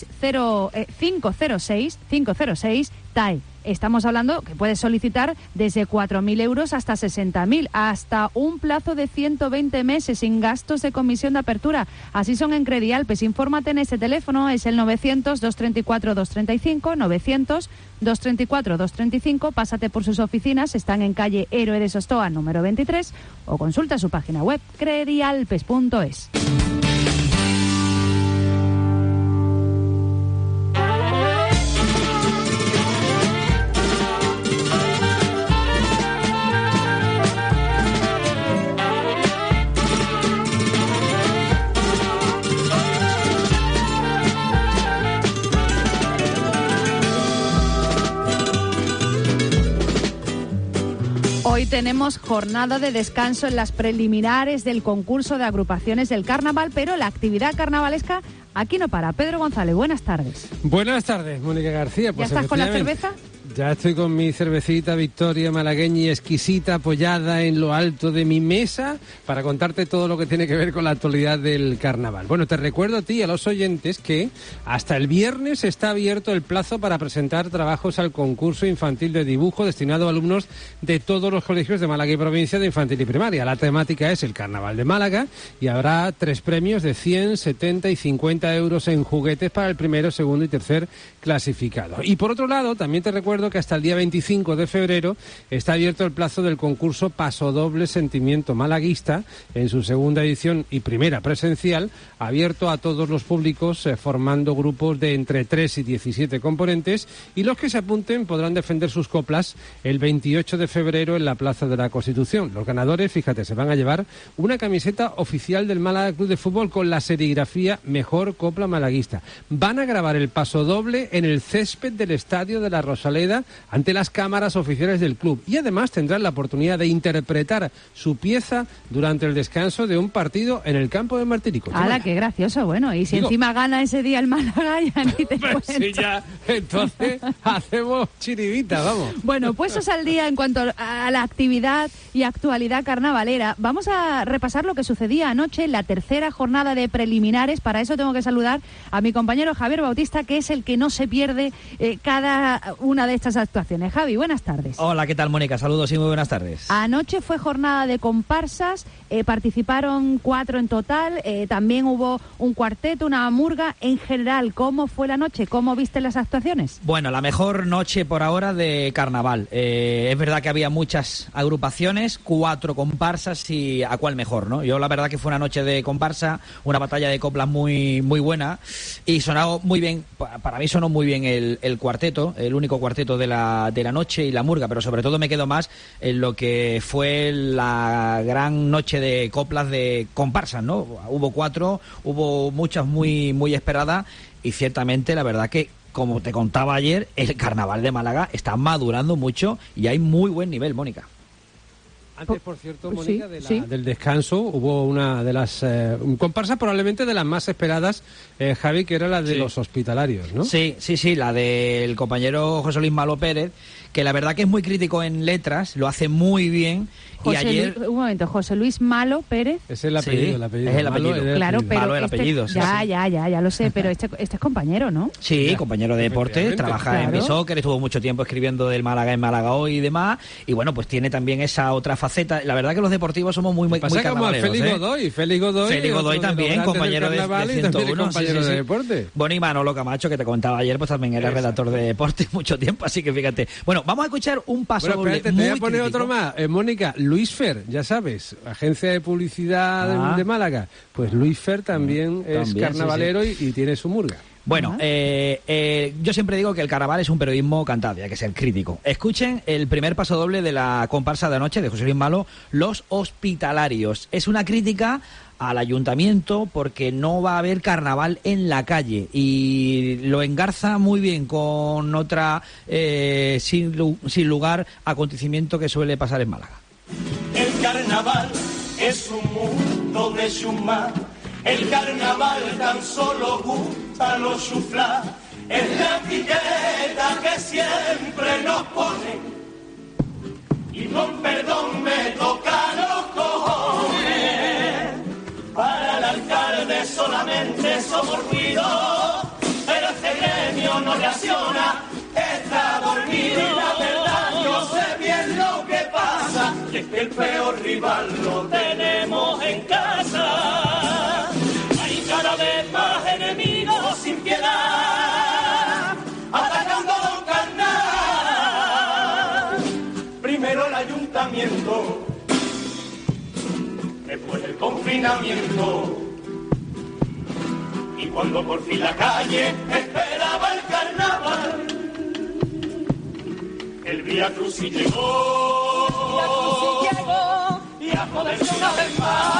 cinco cero seis T A E. Estamos hablando que puedes solicitar desde cuatro mil euros hasta sesenta mil, hasta un plazo de ciento veinte meses sin gastos de comisión de apertura. Así son en Credialpes. Infórmate en ese teléfono, es el novecientos, doscientos treinta y cuatro, doscientos treinta y cinco, novecientos, doscientos treinta y cuatro, doscientos treinta y cinco. Pásate por sus oficinas, están en calle Héroe de Sostoa, número veintitrés, o consulta su página web, credialpes punto es. Hoy tenemos jornada de descanso en las preliminares del concurso de agrupaciones del carnaval, pero la actividad carnavalesca aquí no para. Pedro González, buenas tardes. Buenas tardes, Mónica García. Pues ¿Ya estás con la cerveza? Ya estoy con mi cervecita Victoria malagueña y exquisita, apoyada en lo alto de mi mesa para contarte todo lo que tiene que ver con la actualidad del carnaval. Bueno, te recuerdo a ti y a los oyentes que hasta el viernes está abierto el plazo para presentar trabajos al concurso infantil de dibujo destinado a alumnos de todos los colegios de Málaga y provincia de infantil y primaria. La temática es el Carnaval de Málaga y habrá tres premios de cien, setenta y cincuenta euros en juguetes para el primero, segundo y tercer clasificado. Y por otro lado, también te recuerdo que hasta el día veinticinco de febrero está abierto el plazo del concurso Pasodoble Sentimiento Malaguista en su segunda edición y primera presencial, abierto a todos los públicos, eh, formando grupos de entre tres y diecisiete componentes, y los que se apunten podrán defender sus coplas el veintiocho de febrero en la Plaza de la Constitución. Los ganadores, fíjate, se van a llevar una camiseta oficial del Málaga Club de Fútbol con la serigrafía Mejor Copla Malaguista. Van a grabar el pasodoble en el césped del Estadio de la Rosaleda Avellaneda ante las cámaras oficiales del club. Y además tendrán la oportunidad de interpretar su pieza durante el descanso de un partido en el campo de Martírico. ¡Hala, qué gracioso! Bueno, y si Digo, encima gana ese día el Málaga, ya ni te cuento. Sí, ya, entonces hacemos chiribita, vamos. Bueno, puestos al día en cuanto a la actividad y actualidad carnavalera, vamos a repasar lo que sucedía anoche en la tercera jornada de preliminares. Para eso tengo que saludar a mi compañero Javier Bautista, que es el que no se pierde eh, cada una de estas actuaciones. Javi, buenas tardes. Hola, ¿qué tal, Mónica? Saludos y muy buenas tardes. Anoche fue jornada de comparsas, eh, participaron cuatro en total, eh, también hubo un cuarteto, una murga. En general, ¿cómo fue la noche? ¿Cómo viste las actuaciones? Bueno, la mejor noche por ahora de carnaval. Eh, es verdad que había muchas agrupaciones, cuatro comparsas y a cuál mejor, ¿no? Yo la verdad que fue una noche de comparsa, una batalla de coplas muy muy buena y sonaba muy bien, para mí sonó muy bien el, el cuarteto, el único cuarteto de la, de la noche y la murga, pero sobre todo me quedo más en lo que fue la gran noche de coplas de comparsas, ¿no? Hubo cuatro, hubo muchas muy, muy esperadas y ciertamente la verdad que, como te contaba ayer, el carnaval de Málaga está madurando mucho y hay muy buen nivel, Mónica. Antes, por cierto, Sí, Mónica, de la- sí. del descanso, hubo una de las eh, comparsas probablemente de las más esperadas, eh, Javi, que era la de Sí. los hospitalarios, ¿no? Sí, sí, sí, la del compañero José Luis Malo Pérez, que la verdad que es muy crítico en letras, lo hace muy bien. José y ayer... Luis, un momento, José Luis Malo Pérez. Es el apellido, Sí, el apellido. es el Malo apellido. es el Claro, apellido. pero Malo el este- apellido, sí, ya, sí. ya, ya, ya lo sé, pero este, este es compañero, ¿no? Sí, Ya, compañero de deporte, efectivamente. trabaja en Claro. Bisóquer, estuvo mucho tiempo escribiendo del Málaga en Málaga Hoy y demás, y bueno, pues tiene también esa otra faceta. La verdad que los deportivos somos muy, muy, Pasa muy como a carnavaleros, Félix ¿eh? Godoy, Félix Godoy, Félix Godoy otro de los también, grandes del compañero de, carnaval de y también ciento uno. compañero sí, sí, de sí. deporte. Bueno, y Manolo Camacho, que te contaba ayer, pues también era Exacto. redactor de deporte mucho tiempo, así que fíjate. Bueno, vamos a escuchar un paso Bueno, doble espérate, te voy muy a poner crítico. otro más. Eh, Mónica, Luis Fer, ya sabes, agencia de publicidad de- Ah. de Málaga. Pues Luis Fer también es También, carnavalero Y, y tiene su murga. Bueno, eh, eh, yo siempre digo que el carnaval es un periodismo cantado, hay que ser crítico. Escuchen el primer paso doble de la comparsa de anoche de José Luis Malo, Los Hospitalarios. Es una crítica al ayuntamiento porque no va a haber carnaval en la calle y lo engarza muy bien con otra eh, sin, lu- sin lugar acontecimiento que suele pasar en Málaga. El carnaval es un mundo de chumá. El carnaval tan solo gusta los chuflá. Es la etiqueta que siempre nos ponen. Y con perdón me toca los cojones. Para el alcalde solamente somos ruido. Pero este gremio no reacciona. Está dormido. Y la verdad yo sé bien lo que pasa. Y es que el peor rival lo tenemos en casa. Hay cada vez más enemigos sin piedad. Atacando un carnaval. Primero el ayuntamiento. Después el confinamiento. Y cuando por fin la calle esperaba el carnaval, el Vía Crucis llegó, llegó y a joderse una vez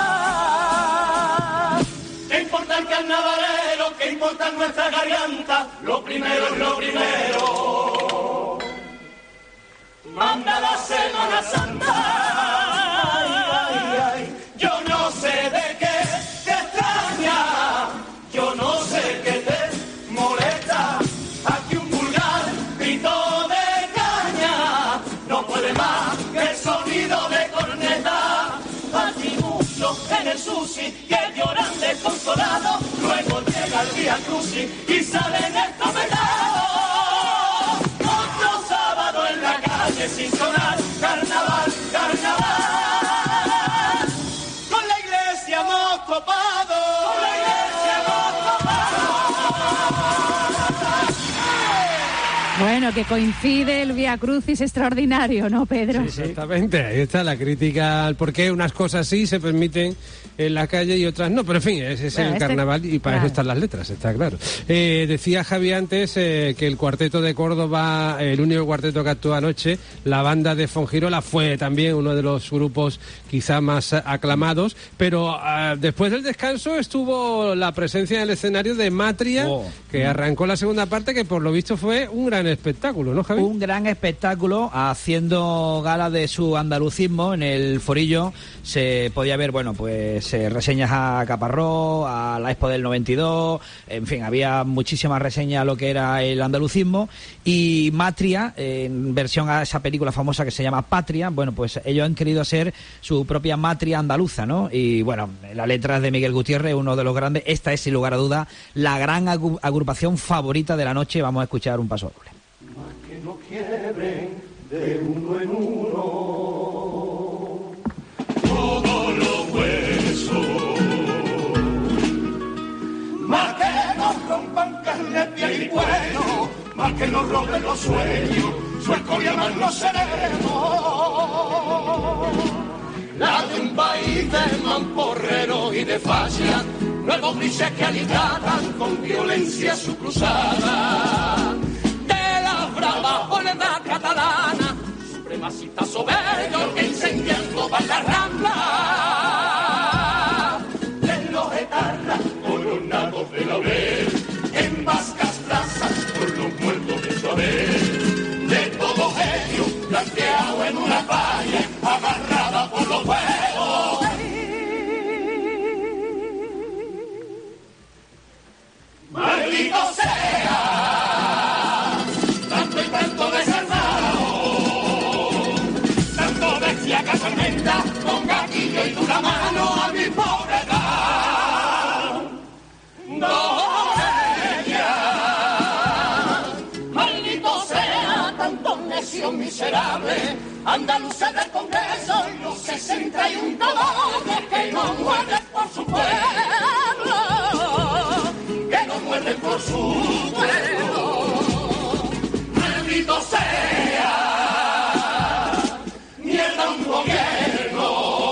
más. ¿Qué importa el carnavalero? ¿Qué importa nuestra garganta? Lo primero es lo primero. Manda la Semana Santa. Ay, ay, ay. Yo no sé de qué te extraña. Yo no sé qué te molesta. Aquí un vulgar grito de caña no puede más que el sonido de corneta. Aquí muchos en el sushi que lloran desconsolados. Luego llega el Vía Crucis y salen estametados. Otro sábado en la calle sin sonar. Carnaval, carnaval. Con la iglesia hemos copado. Con la iglesia hemos copado. Bueno, que coincide el Vía Crucis extraordinario, ¿no, Pedro? Exactamente, ahí está la crítica al por qué unas cosas sí se permiten en la calle y otras no, pero en fin, ese es Bueno, el este- carnaval y para claro. eso están las letras, está claro. Eh, decía Javi antes eh, que el cuarteto de Córdoba, el único cuarteto que actuó anoche, la banda de Fongirola fue también uno de los grupos quizá más eh, aclamados, pero ah, después del descanso estuvo la presencia en el escenario de Matria, Oh. que arrancó la segunda parte, que por lo visto fue un gran espectáculo. espectáculo, ¿no, Javi? Un gran espectáculo, haciendo gala de su andalucismo. En el forillo se podía ver, bueno, pues eh, reseñas a Caparrós, a la Expo del noventa y dos, en fin, había muchísimas reseñas a lo que era el andalucismo. Y Matria, eh, en versión a esa película famosa que se llama Patria, bueno, pues ellos han querido hacer su propia Matria andaluza, ¿no? Y bueno, la letra es de Miguel Gutiérrez, uno de los grandes. Esta es, sin lugar a duda, la gran agrupación favorita de la noche. Vamos a escuchar un paso doble. Más que no quiebren de uno en uno todos los huesos, más que nos rompan carne, piel y cuero, más que nos roben los sueños, su escoria más no seremos. La de un país de mamporreros y de fascia, nuevos grises que alimentan con violencia su cruzada. De las bravas oleadas catalanas, supremacistas soberbios que incendian todas las ramblas. De los etarras coronados de laurel, en vascas plazas por los muertos de su haber. De todos ellos blanqueados en una valla, amarrada por los huevos. ¡Maldito sea! Tanto y tanto desarmado, tanto bestia que atormenta con gatillo y dura mano a mi pobre edad. ¡No ella! ¡Maldito sea! Tanto necio miserable, andaluces del Congreso y los sesenta y un cabrones que no mueren por su pueblo. Que no muerden por su pueblo. Maldito sea, mierda un gobierno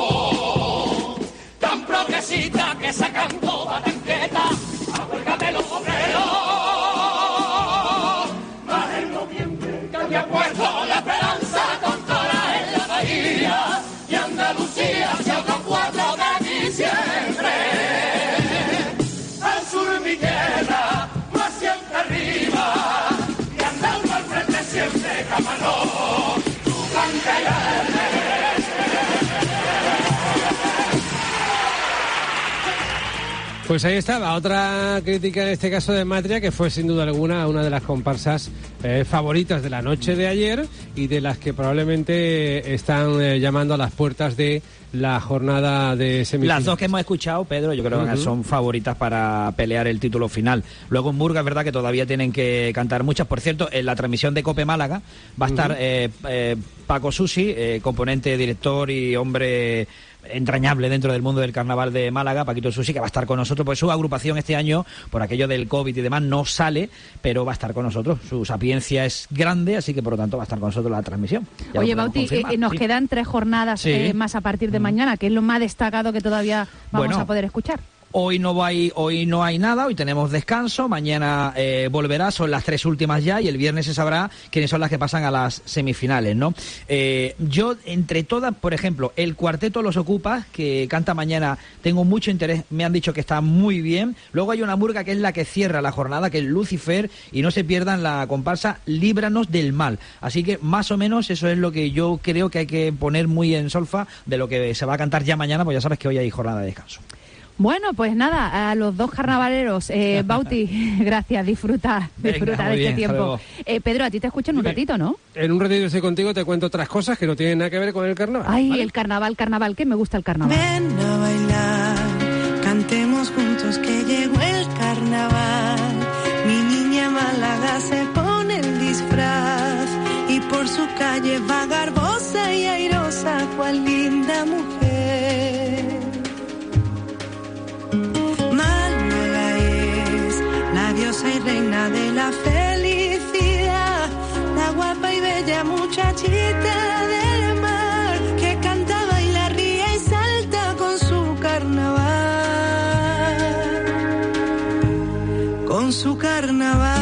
tan progresista que sacan toda tanqueta a huelga de los obreros. Más en noviembre que había puesto la esperanza con toda en la bahía y Andalucía hacia otro cuatro de diciembre. Mi tierra, más siempre arriba, y andando al frente siempre camarón, tu cantera. Pues ahí estaba, otra crítica en este caso de Matria, que fue sin duda alguna una de las comparsas eh, favoritas de la noche de ayer y de las que probablemente están eh, llamando a las puertas de la jornada de semifinales. Las dos que hemos escuchado, Pedro, yo creo uh-huh. que son favoritas para pelear el título final. Luego en Murga es verdad que todavía tienen que cantar muchas. Por cierto, en la transmisión de Cope Málaga va a estar uh-huh. eh, eh, Paco Susi, eh, componente, director y hombre entrañable dentro del mundo del carnaval de Málaga, Paquito Susi, que va a estar con nosotros, pues su agrupación este año, por aquello del COVID y demás, no sale, pero va a estar con nosotros. Su sapiencia es grande, así que por lo tanto va a estar con nosotros la transmisión. Ya Oye, Bauti, eh, nos sí. quedan tres jornadas sí. eh, más a partir de mm. mañana, que es lo más destacado que todavía vamos bueno, a poder escuchar. Hoy no hay, hoy no hay nada, hoy tenemos descanso, mañana eh, volverá, son las tres últimas ya y el viernes se sabrá quiénes son las que pasan a las semifinales, ¿no? Eh, yo, entre todas, por ejemplo, el cuarteto Los Ocupas, que canta mañana, tengo mucho interés, me han dicho que está muy bien. Luego hay una murga que es la que cierra la jornada, que es Lucifer, y no se pierdan la comparsa Líbranos del Mal. Así que más o menos eso es lo que yo creo que hay que poner muy en solfa de lo que se va a cantar ya mañana, pues ya sabes que hoy hay jornada de descanso. Bueno, pues nada, a los dos carnavaleros, eh, Bauti, gracias, disfruta, disfruta Venga, de bien, este tiempo. Eh, Pedro, a ti te escucho en un ratito, ¿no? En un ratito estoy contigo, te cuento otras cosas que no tienen nada que ver con el carnaval. Ay, ¿vale? el carnaval, carnaval, que me gusta el carnaval. Ven a bailar, cantemos juntos que llegó el carnaval. Mi niña Málaga se pone el disfraz y por su calle va garbosa y airosa, cual linda mujer. Diosa y reina de la felicidad, la guapa y bella muchachita del mar, que canta, baila, ríe y salta con su carnaval, con su carnaval.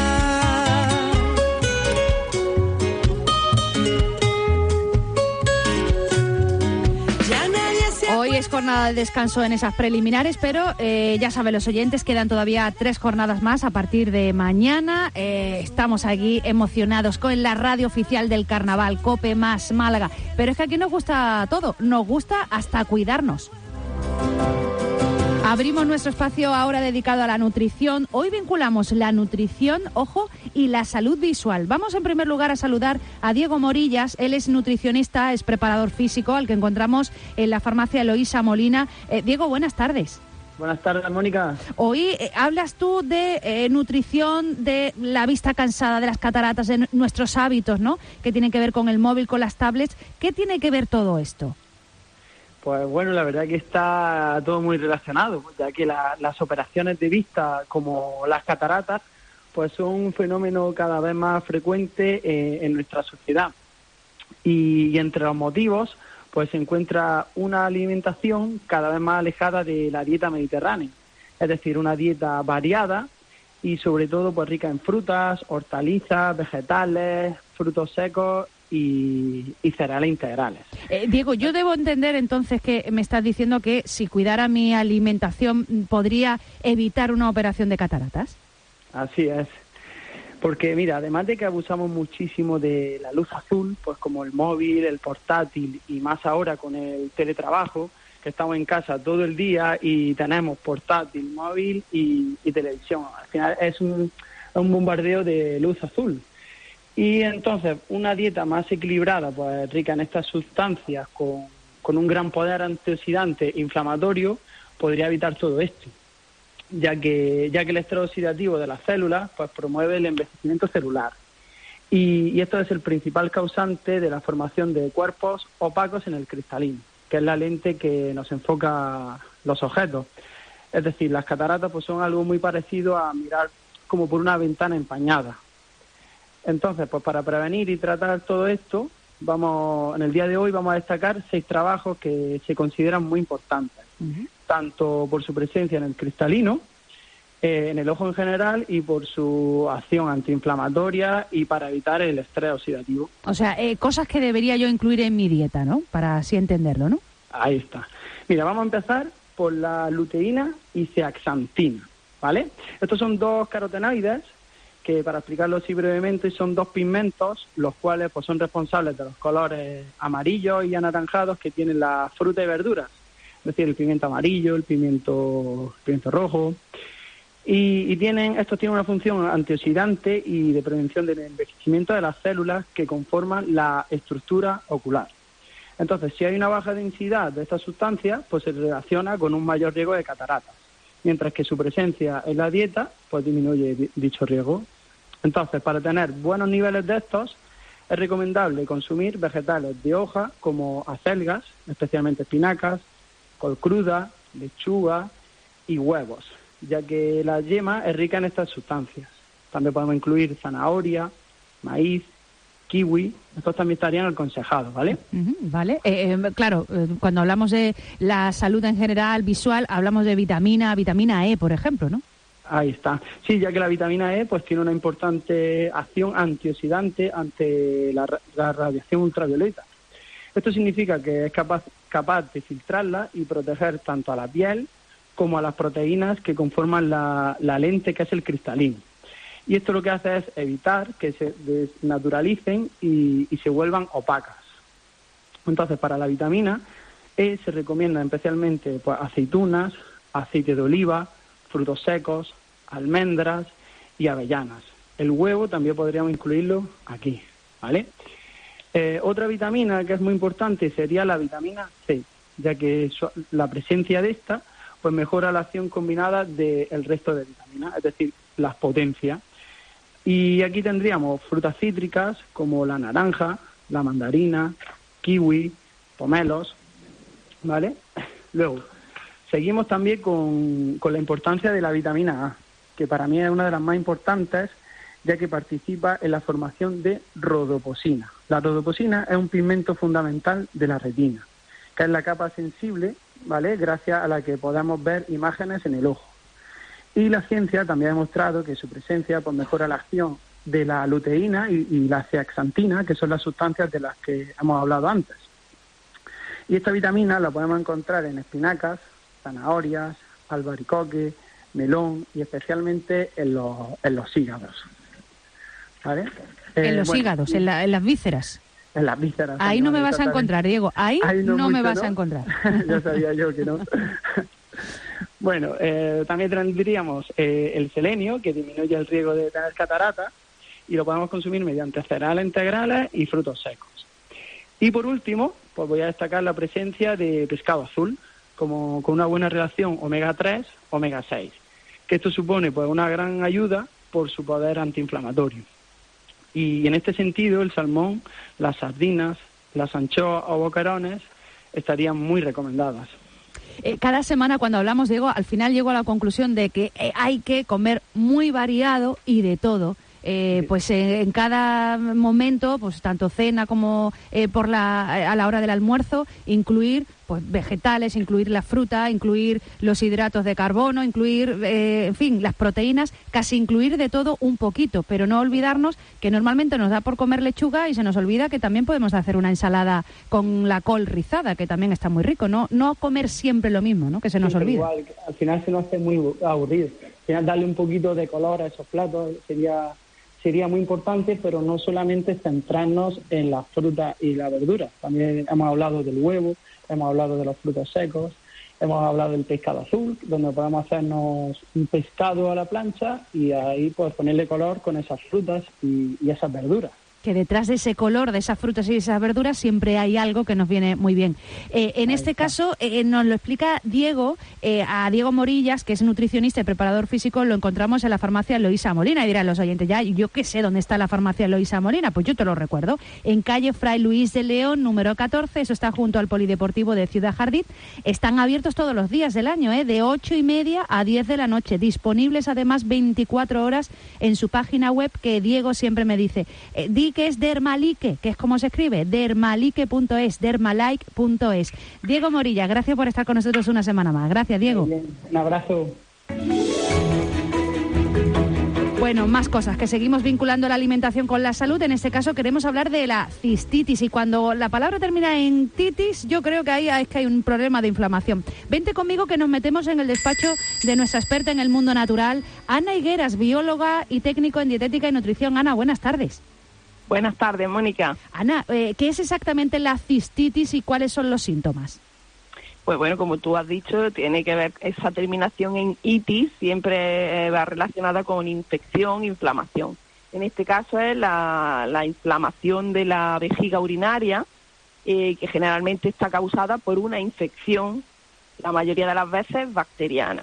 Hoy es jornada de descanso en esas preliminares, pero eh, ya saben los oyentes, quedan todavía tres jornadas más a partir de mañana. Eh, estamos aquí emocionados con la radio oficial del Carnaval, COPE más Málaga. Pero es que aquí nos gusta todo, nos gusta hasta cuidarnos. Abrimos nuestro espacio ahora dedicado a la nutrición. Hoy vinculamos la nutrición, ojo, y la salud visual. Vamos en primer lugar a saludar a Diego Morillas. Él es nutricionista, es preparador físico, al que encontramos en la farmacia Eloísa Molina. Eh, Diego, buenas tardes. Buenas tardes, Mónica. Hoy eh, hablas tú de eh, nutrición, de la vista cansada, de las cataratas, de n- nuestros hábitos, ¿no? Que tienen que ver con el móvil, con las tablets. ¿Qué tiene que ver todo esto? Pues bueno, la verdad que está todo muy relacionado, ya que la, las operaciones de vista, como las cataratas, pues son un fenómeno cada vez más frecuente eh, en nuestra sociedad. Y, y entre los motivos, pues se encuentra una alimentación cada vez más alejada de la dieta mediterránea, es decir, una dieta variada y sobre todo pues rica en frutas, hortalizas, vegetales, frutos secos y, y cereales integrales. Eh, Diego, yo debo entender entonces que me estás diciendo que si cuidara mi alimentación podría evitar una operación de cataratas. Así es, porque mira, además de que abusamos muchísimo de la luz azul, pues como el móvil, el portátil y más ahora con el teletrabajo, que estamos en casa todo el día y tenemos portátil, móvil y, y televisión. Al final es un, un bombardeo de luz azul. Y entonces una dieta más equilibrada, pues rica en estas sustancias, con, con un gran poder antioxidante inflamatorio, podría evitar todo esto, ya que ya que el estrés oxidativo de las células pues promueve el envejecimiento celular. Y, y esto es el principal causante de la formación de cuerpos opacos en el cristalino, que es la lente que nos enfoca los objetos. Es decir, las cataratas pues son algo muy parecido a mirar como por una ventana empañada. Entonces, pues para prevenir y tratar todo esto, vamos en el día de hoy vamos a destacar seis trabajos que se consideran muy importantes, uh-huh. tanto por su presencia en el cristalino, eh, en el ojo en general, y por su acción antiinflamatoria y para evitar el estrés oxidativo. O sea, eh, cosas que debería yo incluir en mi dieta, ¿no? Para así entenderlo, ¿no? Ahí está. Mira, vamos a empezar por la luteína y zeaxantina, ¿vale? Estos son dos carotenoides que, para explicarlo así brevemente, son dos pigmentos, los cuales pues son responsables de los colores amarillos y anaranjados que tienen las frutas y verduras, es decir, el pimiento amarillo, el pimiento, el pimiento rojo, y, y tienen estos tienen una función antioxidante y de prevención del envejecimiento de las células que conforman la estructura ocular. Entonces, si hay una baja densidad de estas sustancias, pues se relaciona con un mayor riesgo de cataratas, mientras que su presencia en la dieta pues disminuye dicho riesgo. Entonces, para tener buenos niveles de estos, es recomendable consumir vegetales de hoja como acelgas, especialmente espinacas, col cruda, lechuga y huevos, ya que la yema es rica en estas sustancias. También podemos incluir zanahoria, maíz, kiwi. Estos también estarían aconsejados, ¿vale? Uh-huh, vale. Eh, eh, claro, eh, cuando hablamos de la salud en general visual, hablamos de vitamina, vitamina E, por ejemplo, ¿no? Ahí está. Sí, ya que la vitamina E pues tiene una importante acción antioxidante ante la, la radiación ultravioleta. Esto significa que es capaz, capaz de filtrarla y proteger tanto a la piel como a las proteínas que conforman la, la lente, que es el cristalino. Y esto lo que hace es evitar que se desnaturalicen y, y se vuelvan opacas. Entonces, para la vitamina E se recomienda especialmente pues, aceitunas, aceite de oliva, frutos secos, almendras y avellanas. El huevo también podríamos incluirlo aquí, ¿vale? Eh, otra vitamina que es muy importante sería la vitamina C, ya que so- la presencia de esta pues mejora la acción combinada del resto de vitaminas, es decir, las potencia. Y aquí tendríamos frutas cítricas como la naranja, la mandarina, kiwi, pomelos, ¿vale? Luego, seguimos también con, con la importancia de la vitamina A, que para mí es una de las más importantes, ya que participa en la formación de rodoposina. La rodoposina es un pigmento fundamental de la retina, que es la capa sensible, ¿vale?, gracias a la que podemos ver imágenes en el ojo. Y la ciencia también ha demostrado que su presencia pues, mejora la acción de la luteína y, y la zeaxantina, que son las sustancias de las que hemos hablado antes. Y esta vitamina la podemos encontrar en espinacas, zanahorias, albaricoque, melón y especialmente en los, en los hígados. ¿Vale? En Eh, los bueno, hígados, y- en, la- en las vísceras. En las vísceras. Ahí no me vas a exactamente. encontrar, Diego. Ahí, Ahí no, no me mucho, vas ¿no? a encontrar. Ya sabía yo que no. Bueno, eh, también tendríamos eh, el selenio, que disminuye el riesgo de tener catarata, y lo podemos consumir mediante cereales integrales y frutos secos. Y por último, pues voy a destacar la presencia de pescado azul, como con una buena relación omega tres, omega seis, que esto supone pues una gran ayuda por su poder antiinflamatorio. Y en este sentido, el salmón, las sardinas, las anchoas o boquerones estarían muy recomendadas. Eh, cada semana cuando hablamos, Diego, al final llego a la conclusión de que eh, hay que comer muy variado y de todo. Eh, pues eh, en cada momento, pues tanto cena como eh, por la a la hora del almuerzo, incluir pues vegetales, incluir la fruta, incluir los hidratos de carbono, incluir, eh, en fin, las proteínas, casi incluir de todo un poquito, pero no olvidarnos que normalmente nos da por comer lechuga y se nos olvida que también podemos hacer una ensalada con la col rizada, que también está muy rico, no no comer siempre lo mismo, ¿no? Que se nos Sí, pero olvida. igual, al final se nos hace muy aburrido. Al final darle un poquito de color a esos platos sería sería muy importante, pero no solamente centrarnos en las frutas y la verdura. También hemos hablado del huevo, hemos hablado de los frutos secos, hemos hablado del pescado azul, donde podemos hacernos un pescado a la plancha y ahí pues ponerle color con esas frutas y, y esas verduras. Que detrás de ese color, de esas frutas y de esas verduras, siempre hay algo que nos viene muy bien. Eh, en este caso, eh, nos lo explica Diego, eh, a Diego Morillas, que es nutricionista y preparador físico, lo encontramos en la farmacia Eloísa Molina. Y dirán los oyentes, ya, yo qué sé dónde está la farmacia Eloísa Molina, pues yo te lo recuerdo. En calle Fray Luis de León, número catorce, eso está junto al Polideportivo de Ciudad Jardín. Están abiertos todos los días del año, eh, de ocho y media a diez de la noche. Disponibles además veinticuatro horas en su página web, que Diego siempre me dice, eh, di que es Dermalique, que es como se escribe, dermalique punto es, dermalike punto es. Diego Morilla, gracias por estar con nosotros una semana más. Gracias, Diego. Bien, un abrazo. Bueno, más cosas, que seguimos vinculando la alimentación con la salud. En este caso queremos hablar de la cistitis, y cuando la palabra termina en titis, yo creo que ahí es que hay un problema de inflamación. Vente conmigo que nos metemos en el despacho de nuestra experta en el mundo natural, Ana Higueras, bióloga y técnico en dietética y nutrición. Ana, buenas tardes. Buenas tardes, Mónica. Ana, eh, ¿qué es exactamente la cistitis y cuáles son los síntomas? Pues bueno, como tú has dicho, tiene que ver esa terminación en itis, siempre eh, va relacionada con infección, inflamación. En este caso es la, la inflamación de la vejiga urinaria, eh, que generalmente está causada por una infección, la mayoría de las veces bacteriana.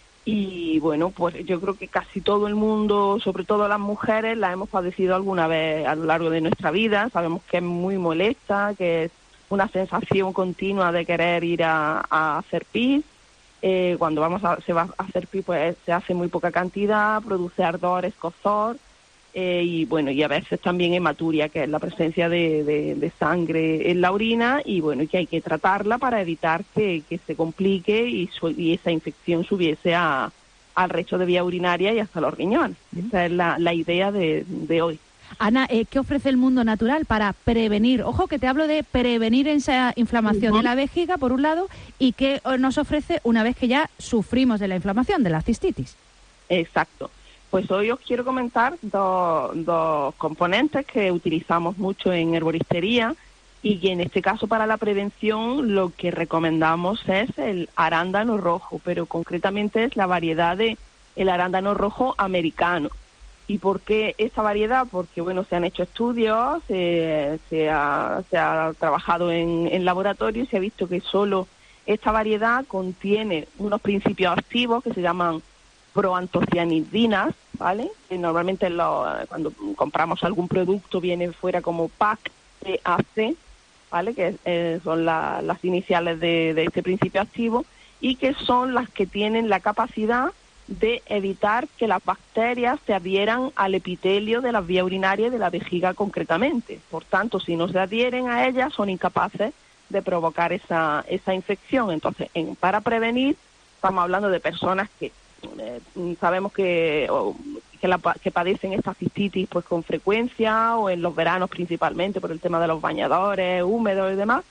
Y bueno, pues yo creo que casi todo el mundo, sobre todo las mujeres, la hemos padecido alguna vez a lo largo de nuestra vida. Sabemos que es muy molesta, que es una sensación continua de querer ir a, a hacer pis. Eh, cuando vamos a, se va a hacer pis, pues se hace muy poca cantidad, produce ardor, escozor, eh, y bueno, y a veces también hematuria, que es la presencia de, de, de sangre en la orina, y bueno, que hay que tratarla para evitar que, que se complique y, su, y esa infección subiese a, al resto de vía urinaria y hasta los riñones. Esa es la, la idea de, de hoy. Ana, eh, ¿qué ofrece el mundo natural para prevenir? Ojo, que te hablo de prevenir esa inflamación de la vejiga, por un lado, y qué nos ofrece una vez que ya sufrimos de la inflamación, de la cistitis. Exacto. Pues hoy os quiero comentar dos, dos componentes que utilizamos mucho en herboristería y que en este caso para la prevención lo que recomendamos es el arándano rojo, pero concretamente es la variedad de el arándano rojo americano. ¿Y por qué esta variedad? Porque bueno, se han hecho estudios, eh, se, ha, se ha trabajado en, en laboratorio y se ha visto que solo esta variedad contiene unos principios activos que se llaman proantocianidinas, ¿vale? Que normalmente lo, cuando compramos algún producto viene fuera como P A C T A C, ¿vale? Que eh, son la, las iniciales de, de este principio activo y que son las que tienen la capacidad de evitar que las bacterias se adhieran al epitelio de las vías urinarias de la vejiga concretamente. Por tanto, si no se adhieren a ellas, son incapaces de provocar esa, esa infección. Entonces, en, para prevenir, estamos hablando de personas que eh, sabemos que, o, que, la, que padecen esta cistitis pues con frecuencia o en los veranos principalmente por el tema de los bañadores húmedos y demás.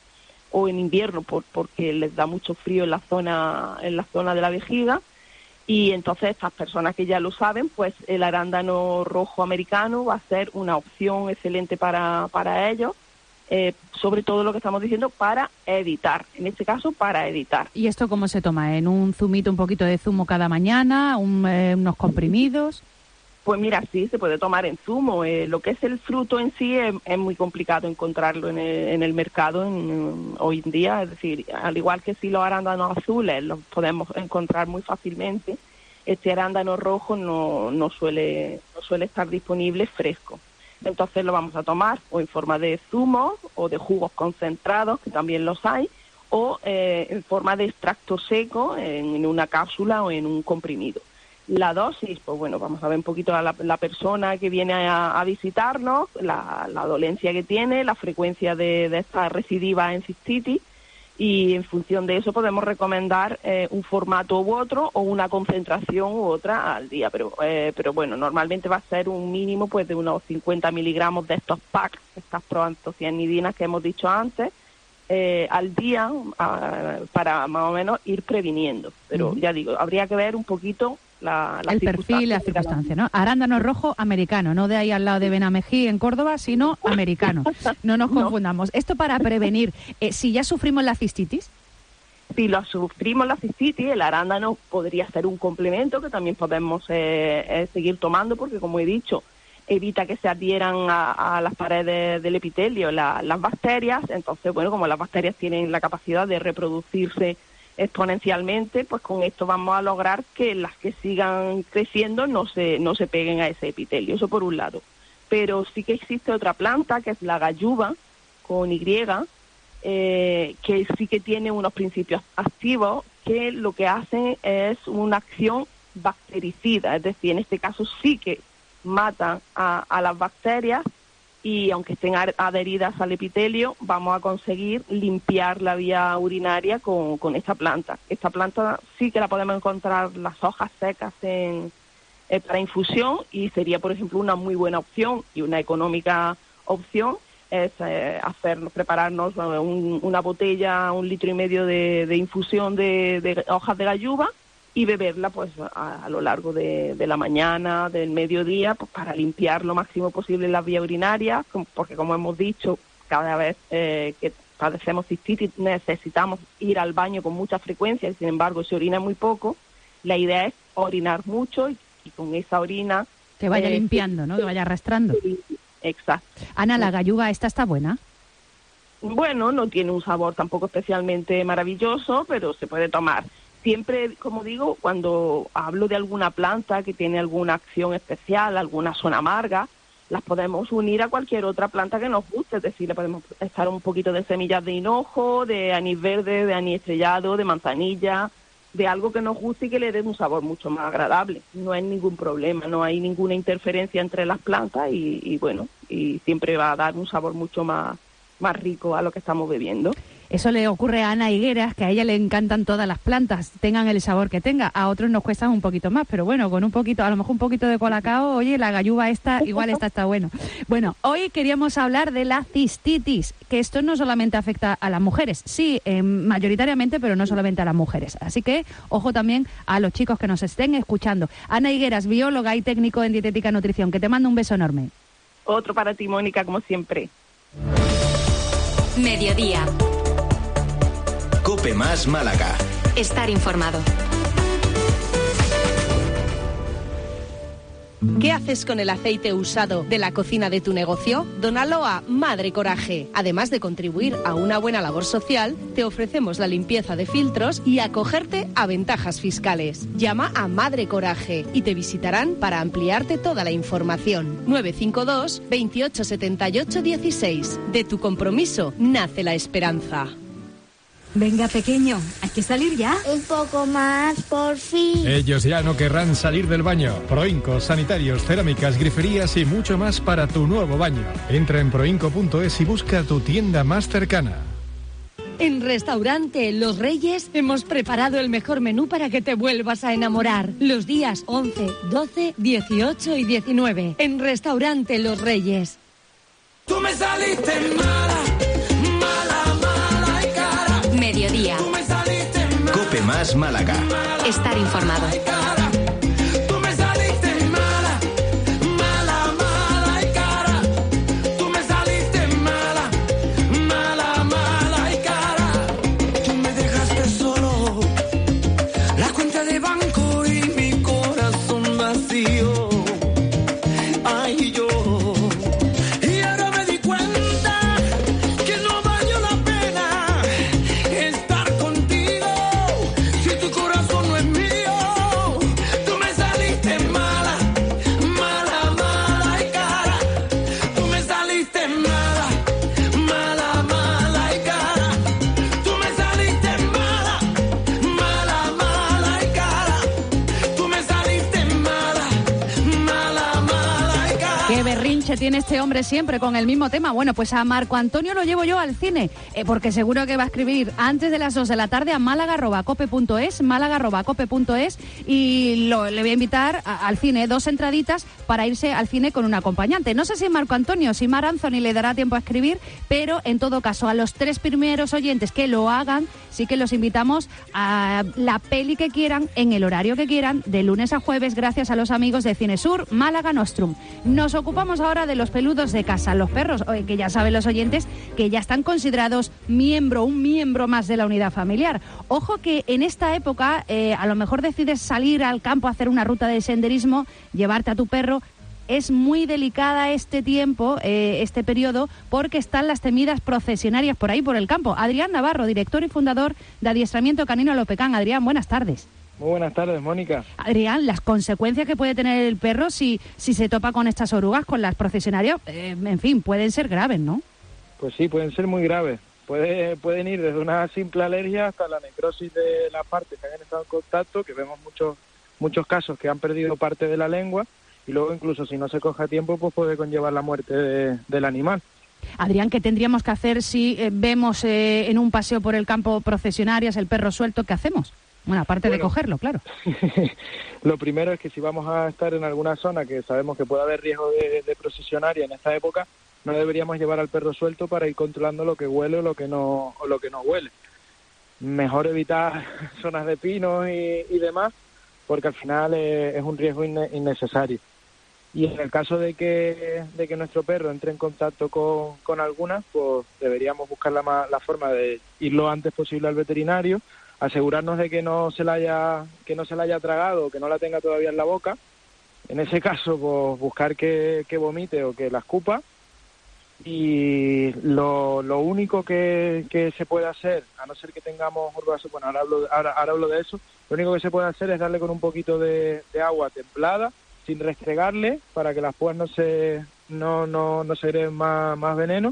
o en invierno por, porque les da mucho frío en la zona, en la zona de la vejiga. Y entonces estas personas que ya lo saben, pues el arándano rojo americano va a ser una opción excelente para, para ellos, eh, sobre todo lo que estamos diciendo, para editar, en este caso para editar. ¿Y esto cómo se toma? ¿En un zumito, un poquito de zumo cada mañana, un, eh, unos comprimidos? Pues mira, sí, se puede tomar en zumo. Eh, lo que es el fruto en sí es, es muy complicado encontrarlo en el, en el mercado en, en, hoy en día. Es decir, al igual que si los arándanos azules los podemos encontrar muy fácilmente, este arándano rojo no, no, suele, no suele estar disponible fresco. Entonces lo vamos a tomar o en forma de zumo o de jugos concentrados, que también los hay, o eh, en forma de extracto seco en, en una cápsula o en un comprimido. La dosis, pues bueno, vamos a ver un poquito a la, la persona que viene a, a visitarnos, la, la dolencia que tiene, la frecuencia de, de esta recidiva en cistitis, y en función de eso podemos recomendar eh, un formato u otro o una concentración u otra al día. Pero eh, pero bueno, normalmente va a ser un mínimo pues de unos cincuenta miligramos de estos packs, estas proantocianidinas que hemos dicho antes, Eh, al día a, para más o menos ir previniendo. Pero uh-huh. ya digo, habría que ver un poquito la, la el perfil y la circunstancia, ¿no? Arándano rojo americano, no de ahí al lado de Benamejí en Córdoba, sino americano. No nos confundamos. No. Esto para prevenir, eh, si ya sufrimos la cistitis. Si lo sufrimos la cistitis, el arándano podría ser un complemento que también podemos eh, eh, seguir tomando, porque como he dicho, evita que se adhieran a, a las paredes del epitelio la, las bacterias. Entonces, bueno, como las bacterias tienen la capacidad de reproducirse exponencialmente, pues con esto vamos a lograr que las que sigan creciendo no se, no se peguen a ese epitelio. Eso por un lado. Pero sí que existe otra planta, que es la galluva, con Y, eh, que sí que tiene unos principios activos que lo que hacen es una acción bactericida. Es decir, en este caso sí que matan a, a las bacterias, y aunque estén adheridas al epitelio, vamos a conseguir limpiar la vía urinaria con, con esta planta. Esta planta sí que la podemos encontrar las hojas secas en, eh, para infusión, y sería, por ejemplo, una muy buena opción y una económica opción es eh, hacer, prepararnos un, una botella, un litro y medio de, de infusión de, de hojas de galluva, y beberla pues a, a lo largo de, de la mañana, del mediodía, pues para limpiar lo máximo posible las vías urinarias, porque como hemos dicho, cada vez eh, que padecemos cistitis necesitamos ir al baño con mucha frecuencia, y sin embargo se orina muy poco. La idea es orinar mucho y, y con esa orina... Que vaya eh, limpiando, ¿no? Que vaya arrastrando. Exacto. Ana, ¿la galluva esta está buena? Bueno, no tiene un sabor tampoco especialmente maravilloso, pero se puede tomar. Siempre, como digo, cuando hablo de alguna planta que tiene alguna acción especial, alguna zona amarga, las podemos unir a cualquier otra planta que nos guste. Es decir, le podemos echar un poquito de semillas de hinojo, de anís verde, de anís estrellado, de manzanilla, de algo que nos guste y que le dé un sabor mucho más agradable. No hay ningún problema, no hay ninguna interferencia entre las plantas y, y bueno, y siempre va a dar un sabor mucho más, más rico a lo que estamos bebiendo. Eso le ocurre a Ana Higueras, que a ella le encantan todas las plantas, tengan el sabor que tenga. A otros nos cuestan un poquito más, pero bueno, con un poquito, a lo mejor un poquito de colacao, oye, la galluva esta, igual esta está bueno. Bueno, hoy queríamos hablar de la cistitis, que esto no solamente afecta a las mujeres, sí, eh, mayoritariamente, pero no solamente a las mujeres. Así que, ojo también a los chicos que nos estén escuchando. Ana Higueras, bióloga y técnico en dietética y nutrición, que te mando un beso enorme. Otro para ti, Mónica, como siempre. Mediodía. Cope Más Málaga. Estar informado. ¿Qué haces con el aceite usado de la cocina de tu negocio? Dónalo a Madre Coraje. Además de contribuir a una buena labor social, te ofrecemos la limpieza de filtros y acogerte a ventajas fiscales. Llama a Madre Coraje y te visitarán para ampliarte toda la información. nueve cinco dos, veintiocho setenta y ocho dieciséis. De tu compromiso nace la esperanza. Venga, pequeño, hay que salir ya. Un poco más, por fin. Ellos ya no querrán salir del baño. Proinco, sanitarios, cerámicas, griferías y mucho más para tu nuevo baño. Entra en proinco punto es y busca tu tienda más cercana. En Restaurante Los Reyes hemos preparado el mejor menú para que te vuelvas a enamorar. Los días once, doce, dieciocho y diecinueve. En Restaurante Los Reyes. Tú me saliste mala, mala, mala y Más Málaga. Estar informado. Tiene este hombre siempre con el mismo tema. Bueno, pues a Marco Antonio lo llevo yo al cine, eh, porque seguro que va a escribir antes de las dos de la tarde a málaga arroba cope punto es, málaga arroba cope punto es, y lo, le voy a invitar a, al cine, dos entraditas para irse al cine con un acompañante. No sé si Marco Antonio, si Mar Anthony le dará tiempo a escribir, pero en todo caso a los tres primeros oyentes que lo hagan, sí que los invitamos a la peli que quieran, en el horario que quieran, de lunes a jueves, gracias a los amigos de Cinesur Málaga Nostrum. Nos ocupamos ahora de los peludos de casa, los perros, que ya saben los oyentes que ya están considerados miembro, un miembro más de la unidad familiar. Ojo que en esta época eh, a lo mejor decides salir al campo a hacer una ruta de senderismo, llevarte a tu perro. Es muy delicada este tiempo, eh, este periodo, porque están las temidas procesionarias por ahí, por el campo. Adrián Navarro, director y fundador de Adiestramiento Canino Lopecán. Adrián, buenas tardes. Muy buenas tardes, Mónica. Adrián, las consecuencias que puede tener el perro si, si se topa con estas orugas, con las procesionarias, eh, en fin, pueden ser graves, ¿no? Pues sí, pueden ser muy graves. Puede, pueden ir desde una simple alergia hasta la necrosis de las partes que hayan estado en contacto, que vemos muchos muchos casos que han perdido parte de la lengua, y luego incluso si no se coge a tiempo, pues puede conllevar la muerte de, del animal. Adrián, ¿qué tendríamos que hacer si eh, vemos eh, en un paseo por el campo procesionarias, el perro suelto? ¿Qué hacemos? Bueno, aparte bueno, de cogerlo, claro. Lo primero es que si vamos a estar en alguna zona que sabemos que puede haber riesgo de, de procesionaria en esta época, no deberíamos llevar al perro suelto para ir controlando lo que huele o lo que no, o lo que no huele. Mejor evitar zonas de pinos y, y demás, porque al final eh, es un riesgo inne, innecesario. Y en el caso de que de que nuestro perro entre en contacto con, con alguna, pues deberíamos buscar la, la forma de ir lo antes posible al veterinario, asegurarnos de que no se la haya que no se la haya tragado o que no la tenga todavía en la boca. En ese caso, pues buscar que, que vomite o que la escupa. Y lo, lo único que, que se puede hacer, a no ser que tengamos urbazo, bueno, ahora hablo, ahora, ahora hablo de eso, lo único que se puede hacer es darle con un poquito de, de agua templada, sin restregarle, para que las púas no se no no no se creen más, más veneno,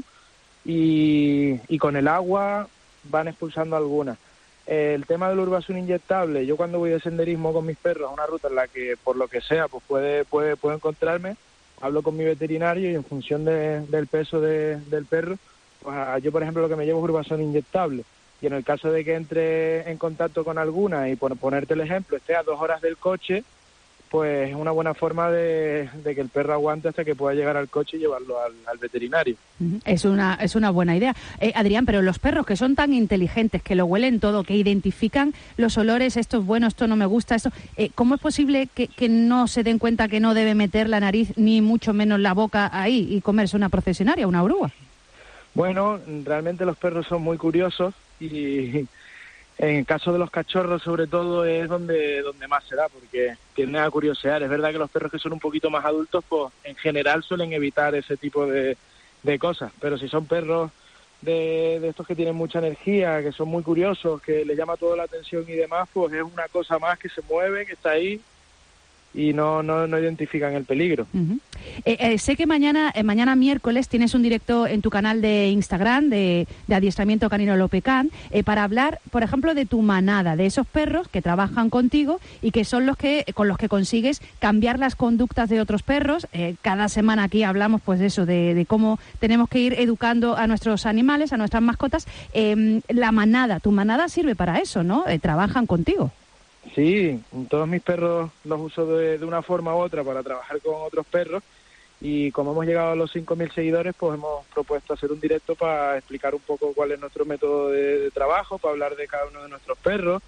y, y con el agua van expulsando algunas. El tema del Urbazun inyectable, yo cuando voy de senderismo con mis perros a una ruta en la que por lo que sea pues puede puede puedo encontrarme, hablo con mi veterinario y en función de, del peso de, del perro, pues yo por ejemplo lo que me llevo es Urbazun inyectable, y en el caso de que entre en contacto con alguna y por ponerte el ejemplo esté a dos horas del coche, pues es una buena forma de, de que el perro aguante hasta que pueda llegar al coche y llevarlo al, al veterinario. Es una es una buena idea. Eh, Adrián, pero los perros que son tan inteligentes, que lo huelen todo, que identifican los olores, esto es bueno, esto no me gusta, esto, eh, ¿cómo es posible que, que no se den cuenta que no debe meter la nariz ni mucho menos la boca ahí y comerse una procesionaria, una oruga? Bueno, realmente los perros son muy curiosos y... En el caso de los cachorros, sobre todo, es donde donde más se da, porque tienden a curiosear. Es verdad que los perros que son un poquito más adultos, pues en general suelen evitar ese tipo de, de cosas. Pero si son perros de, de estos que tienen mucha energía, que son muy curiosos, que les llama toda la atención y demás, pues es una cosa más que se mueve, que está ahí y no no, no identifican el peligro. Uh-huh. eh, eh, sé que mañana eh, mañana miércoles tienes un directo en tu canal de Instagram de, de Adiestramiento Canino Lopecán eh, para hablar, por ejemplo, de tu manada, de esos perros que trabajan contigo y que son los que con los que consigues cambiar las conductas de otros perros. Eh, cada semana aquí hablamos pues de eso, de, de cómo tenemos que ir educando a nuestros animales, a nuestras mascotas. Eh, la manada, tu manada sirve para eso, ¿no? Eh, trabajan contigo. Sí, todos mis perros los uso de, de una forma u otra para trabajar con otros perros, y como hemos llegado a los cinco mil seguidores, pues hemos propuesto hacer un directo para explicar un poco cuál es nuestro método de, de trabajo, para hablar de cada uno de nuestros perros,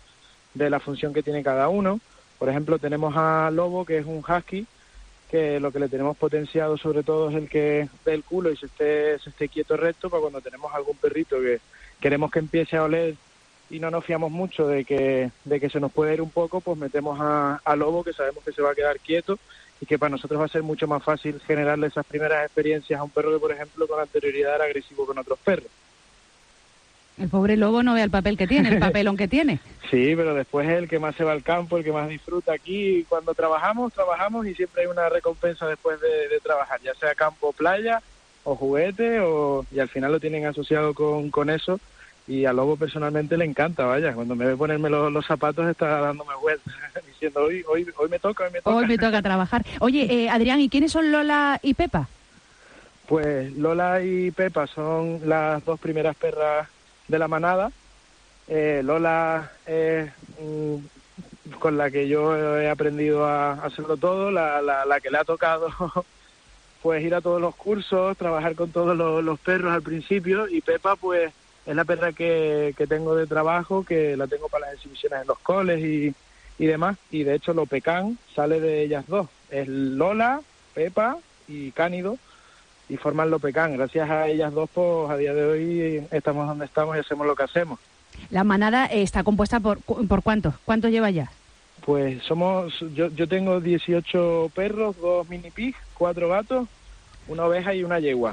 de la función que tiene cada uno. Por ejemplo, tenemos a Lobo, que es un husky, que lo que le tenemos potenciado sobre todo es el que dé el culo y se esté, se esté quieto recto, para cuando tenemos algún perrito que queremos que empiece a oler y no nos fiamos mucho de que de que se nos puede ir un poco, pues metemos a, a Lobo, que sabemos que se va a quedar quieto y que para nosotros va a ser mucho más fácil generarle esas primeras experiencias a un perro que, por ejemplo, con anterioridad era agresivo con otros perros. El pobre Lobo no ve el papel que tiene, el papelón que tiene. Sí, pero después es el que más se va al campo, el que más disfruta aquí. Cuando trabajamos, trabajamos y siempre hay una recompensa después de, de trabajar, ya sea campo, playa o juguete, o, y al final lo tienen asociado con, con eso. Y a Lobo personalmente le encanta, vaya, cuando me ve ponerme los, los zapatos está dándome vueltas, diciendo hoy, hoy, hoy me toca, hoy me toca. Hoy me toca trabajar. Oye, eh, Adrián, ¿y quiénes son Lola y Pepa? Pues Lola y Pepa son las dos primeras perras de la manada. eh, Lola es mm, con la que yo he aprendido a hacerlo todo, la, la, la que le ha tocado pues ir a todos los cursos, trabajar con todos los, los perros al principio, y Pepa pues es la perra que, que tengo de trabajo, que la tengo para las exhibiciones en los coles y, y demás, y de hecho Lopecán sale de ellas dos, es Lola, Pepa y Cánido, y forman Lopecán. Gracias a ellas dos, pues a día de hoy estamos donde estamos y hacemos lo que hacemos. La manada está compuesta por ¿por cuántos? ¿Cuántos lleva ya? Pues somos, yo, yo tengo dieciocho perros, dos mini pig, cuatro gatos, una oveja y una yegua.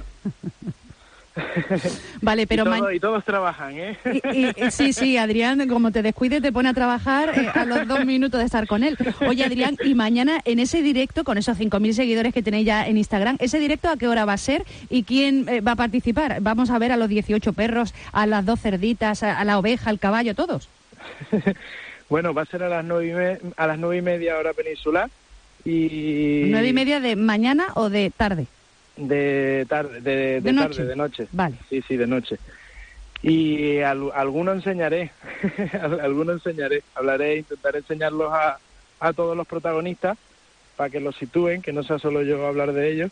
Vale, pero y, todo, ma- y todos trabajan, ¿eh? Y, y, sí, sí, Adrián, como te descuides, te pone a trabajar eh, a los dos minutos de estar con él. Oye, Adrián, y mañana en ese directo, con esos cinco mil seguidores que tenéis ya en Instagram, ¿ese directo a qué hora va a ser y quién eh, va a participar? ¿Vamos a ver a los dieciocho perros, a las dos cerditas, a, a la oveja, al caballo, todos? Bueno, va a ser a las nueve y, me- a las nueve y media hora peninsular. Y... ¿Nueve y media de mañana o de tarde? De tarde, de, de, ¿De noche? tarde, de noche. Vale. Sí, sí, de noche. Y al, alguno enseñaré, alguno enseñaré. Hablaré, intentaré enseñarlos a, a todos los protagonistas para que los sitúen, que no sea solo yo hablar de ellos.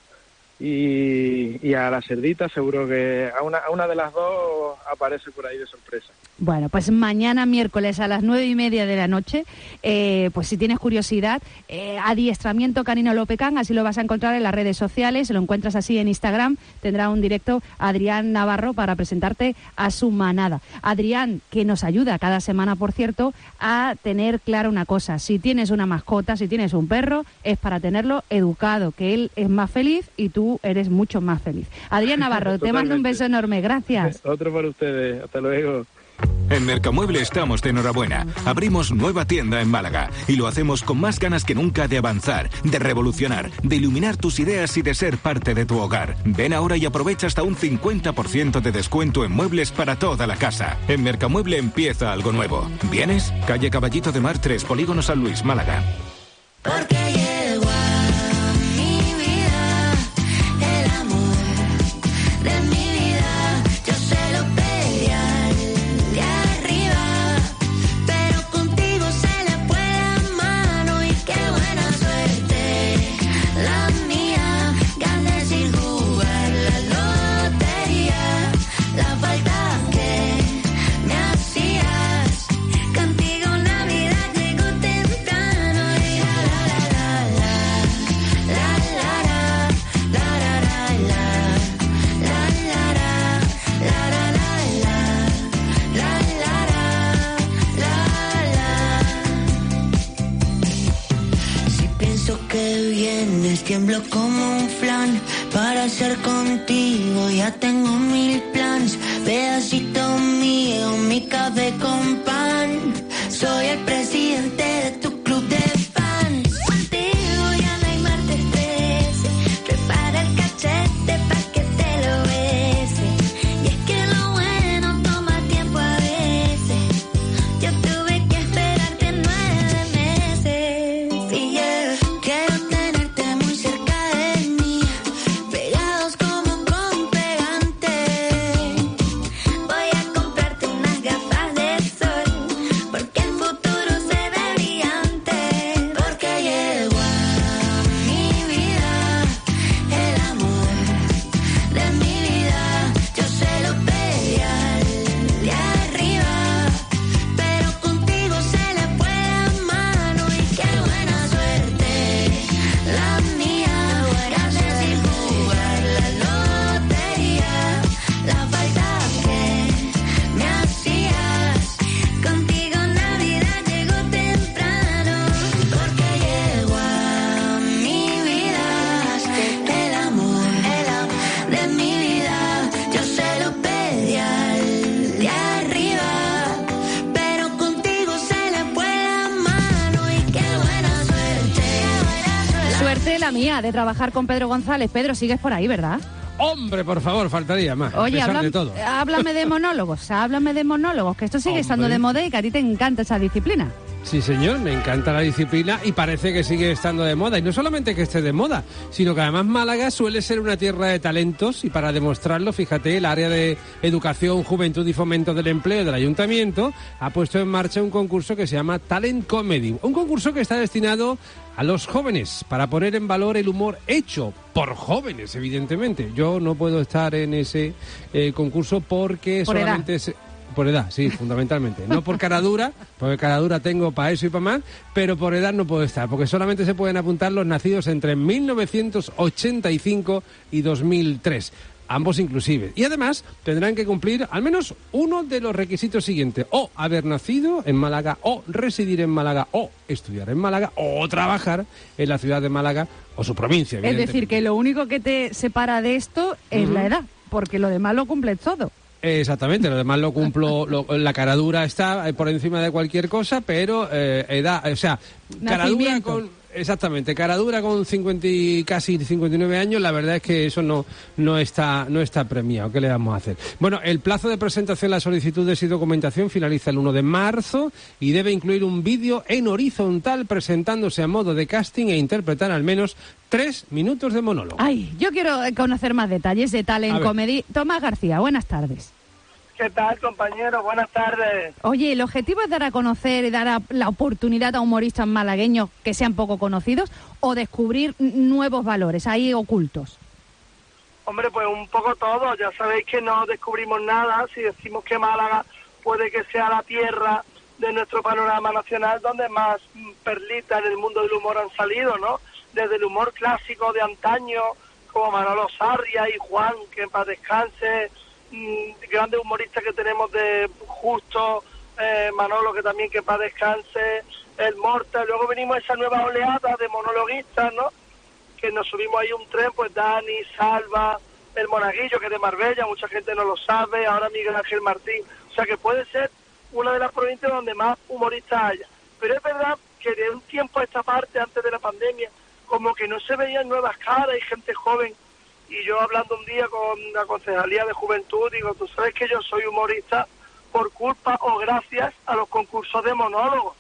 Y, y a la cerdita seguro que a una, a una de las dos aparece por ahí de sorpresa. Bueno, pues mañana miércoles a las nueve y media de la noche, eh, pues si tienes curiosidad, eh, adiestramiento canino Lopecán, así lo vas a encontrar en las redes sociales, lo encuentras así en Instagram, tendrá un directo Adrián Navarro para presentarte a su manada. Adrián, que nos ayuda cada semana, por cierto, a tener clara una cosa: si tienes una mascota, si tienes un perro, es para tenerlo educado, que él es más feliz y tú eres mucho más feliz. Adrián Navarro, te mando un beso enorme, gracias. Otro para ustedes, hasta luego. En Mercamueble estamos de enhorabuena. Abrimos nueva tienda en Málaga y lo hacemos con más ganas que nunca de avanzar, de revolucionar, de iluminar tus ideas y de ser parte de tu hogar. Ven ahora y aprovecha hasta un cincuenta por ciento de descuento en muebles para toda la casa. En Mercamueble empieza algo nuevo. ¿Vienes? Calle Caballito de Mar tres, Polígono San Luis, Málaga. Porque llegó a mi vida el amor de mi vida. Yo se lo pedí al de arriba, pero contigo se le fue la mano y qué buena suerte la mía. Gané sin jugar la lotería, la falta que me hacías. Contigo la vida llegó temprano y la la la la la la la la la la la la la. Si pienso que vienes, tiemblo como un flan. Para ser contigo ya tengo mil plans. Pedacito mío, mi café con pan. Soy el presidente de tu club de fans. Contigo ya no hay martes trece. Prepara el cachete pa' que te lo bese. Y es que lo bueno toma tiempo a veces. Yo tuve que esperarte nueve meses. Y yeah, quiero tenerte muy cerca de mí, pegados como con pegante. Voy a comprarte unas gafas de sol, porque el futuro se ve brillante. suerte la mía de trabajar con Pedro González. Pedro, sigues por ahí, ¿verdad? Hombre, por favor, faltaría más. Oye, a pesar habla, de todo. háblame de monólogos, háblame de monólogos, que esto sigue Hombre. estando de moda y que a ti te encanta esa disciplina. Sí, señor, me encanta la disciplina y parece que sigue estando de moda. Y no solamente que esté de moda, sino que además Málaga suele ser una tierra de talentos y para demostrarlo, fíjate, el área de Educación, Juventud y Fomento del Empleo del Ayuntamiento ha puesto en marcha un concurso que se llama Talent Comedy. Un concurso que está destinado a los jóvenes para poner en valor el humor hecho por jóvenes, evidentemente. Yo no puedo estar en ese eh, concurso porque por solamente... edad. Se... Por edad, sí, fundamentalmente. No por cara dura, porque cara dura tengo para eso y para más, pero por edad no puedo estar, porque solamente se pueden apuntar los nacidos entre mil novecientos ochenta y cinco y dos mil tres. Ambos inclusive. Y además tendrán que cumplir al menos uno de los requisitos siguientes. O haber nacido en Málaga, o residir en Málaga, o estudiar en Málaga, o trabajar en la ciudad de Málaga o su provincia. Es decir, que lo único que te separa de esto es uh-huh. la edad, porque lo demás lo cumples todo. Exactamente, lo demás lo cumplo, lo, la cara dura está por encima de cualquier cosa, pero eh, edad, o sea, cara dura con, exactamente, cara dura con cincuenta y casi cincuenta y nueve años, la verdad es que eso no no está no está premiado. ¿Qué le vamos a hacer? Bueno, el plazo de presentación de las solicitudes y documentación finaliza el uno de marzo y debe incluir un vídeo en horizontal presentándose a modo de casting e interpretar al menos tres minutos de monólogo. Ay, yo quiero conocer más detalles de Talent Comedy. Tomás García, buenas tardes. ¿Qué tal, compañero? Buenas tardes. Oye, ¿el objetivo es dar a conocer y dar a, la oportunidad a humoristas malagueños que sean poco conocidos o descubrir nuevos valores ahí ocultos? Hombre, pues un poco todo. Ya sabéis que no descubrimos nada si decimos que Málaga puede que sea la tierra de nuestro panorama nacional donde más perlitas en el mundo del humor han salido, ¿no? Desde el humor clásico de antaño, como Manolo Sarria y Juan, que en paz descanse, grandes humoristas que tenemos de Justo, eh, Manolo, que también que para descanse, el Morta, luego venimos a esa nueva oleada de monologuistas, ¿no? Que nos subimos ahí un tren, pues Dani, Salva, el Monaguillo, que es de Marbella, mucha gente no lo sabe, ahora Miguel Ángel Martín, o sea que puede ser una de las provincias donde más humoristas haya. Pero es verdad que de un tiempo a esta parte, antes de la pandemia, como que no se veían nuevas caras y gente joven. Y yo hablando un día con la Concejalía de Juventud, digo, tú sabes que yo soy humorista por culpa o gracias a los concursos de monólogos.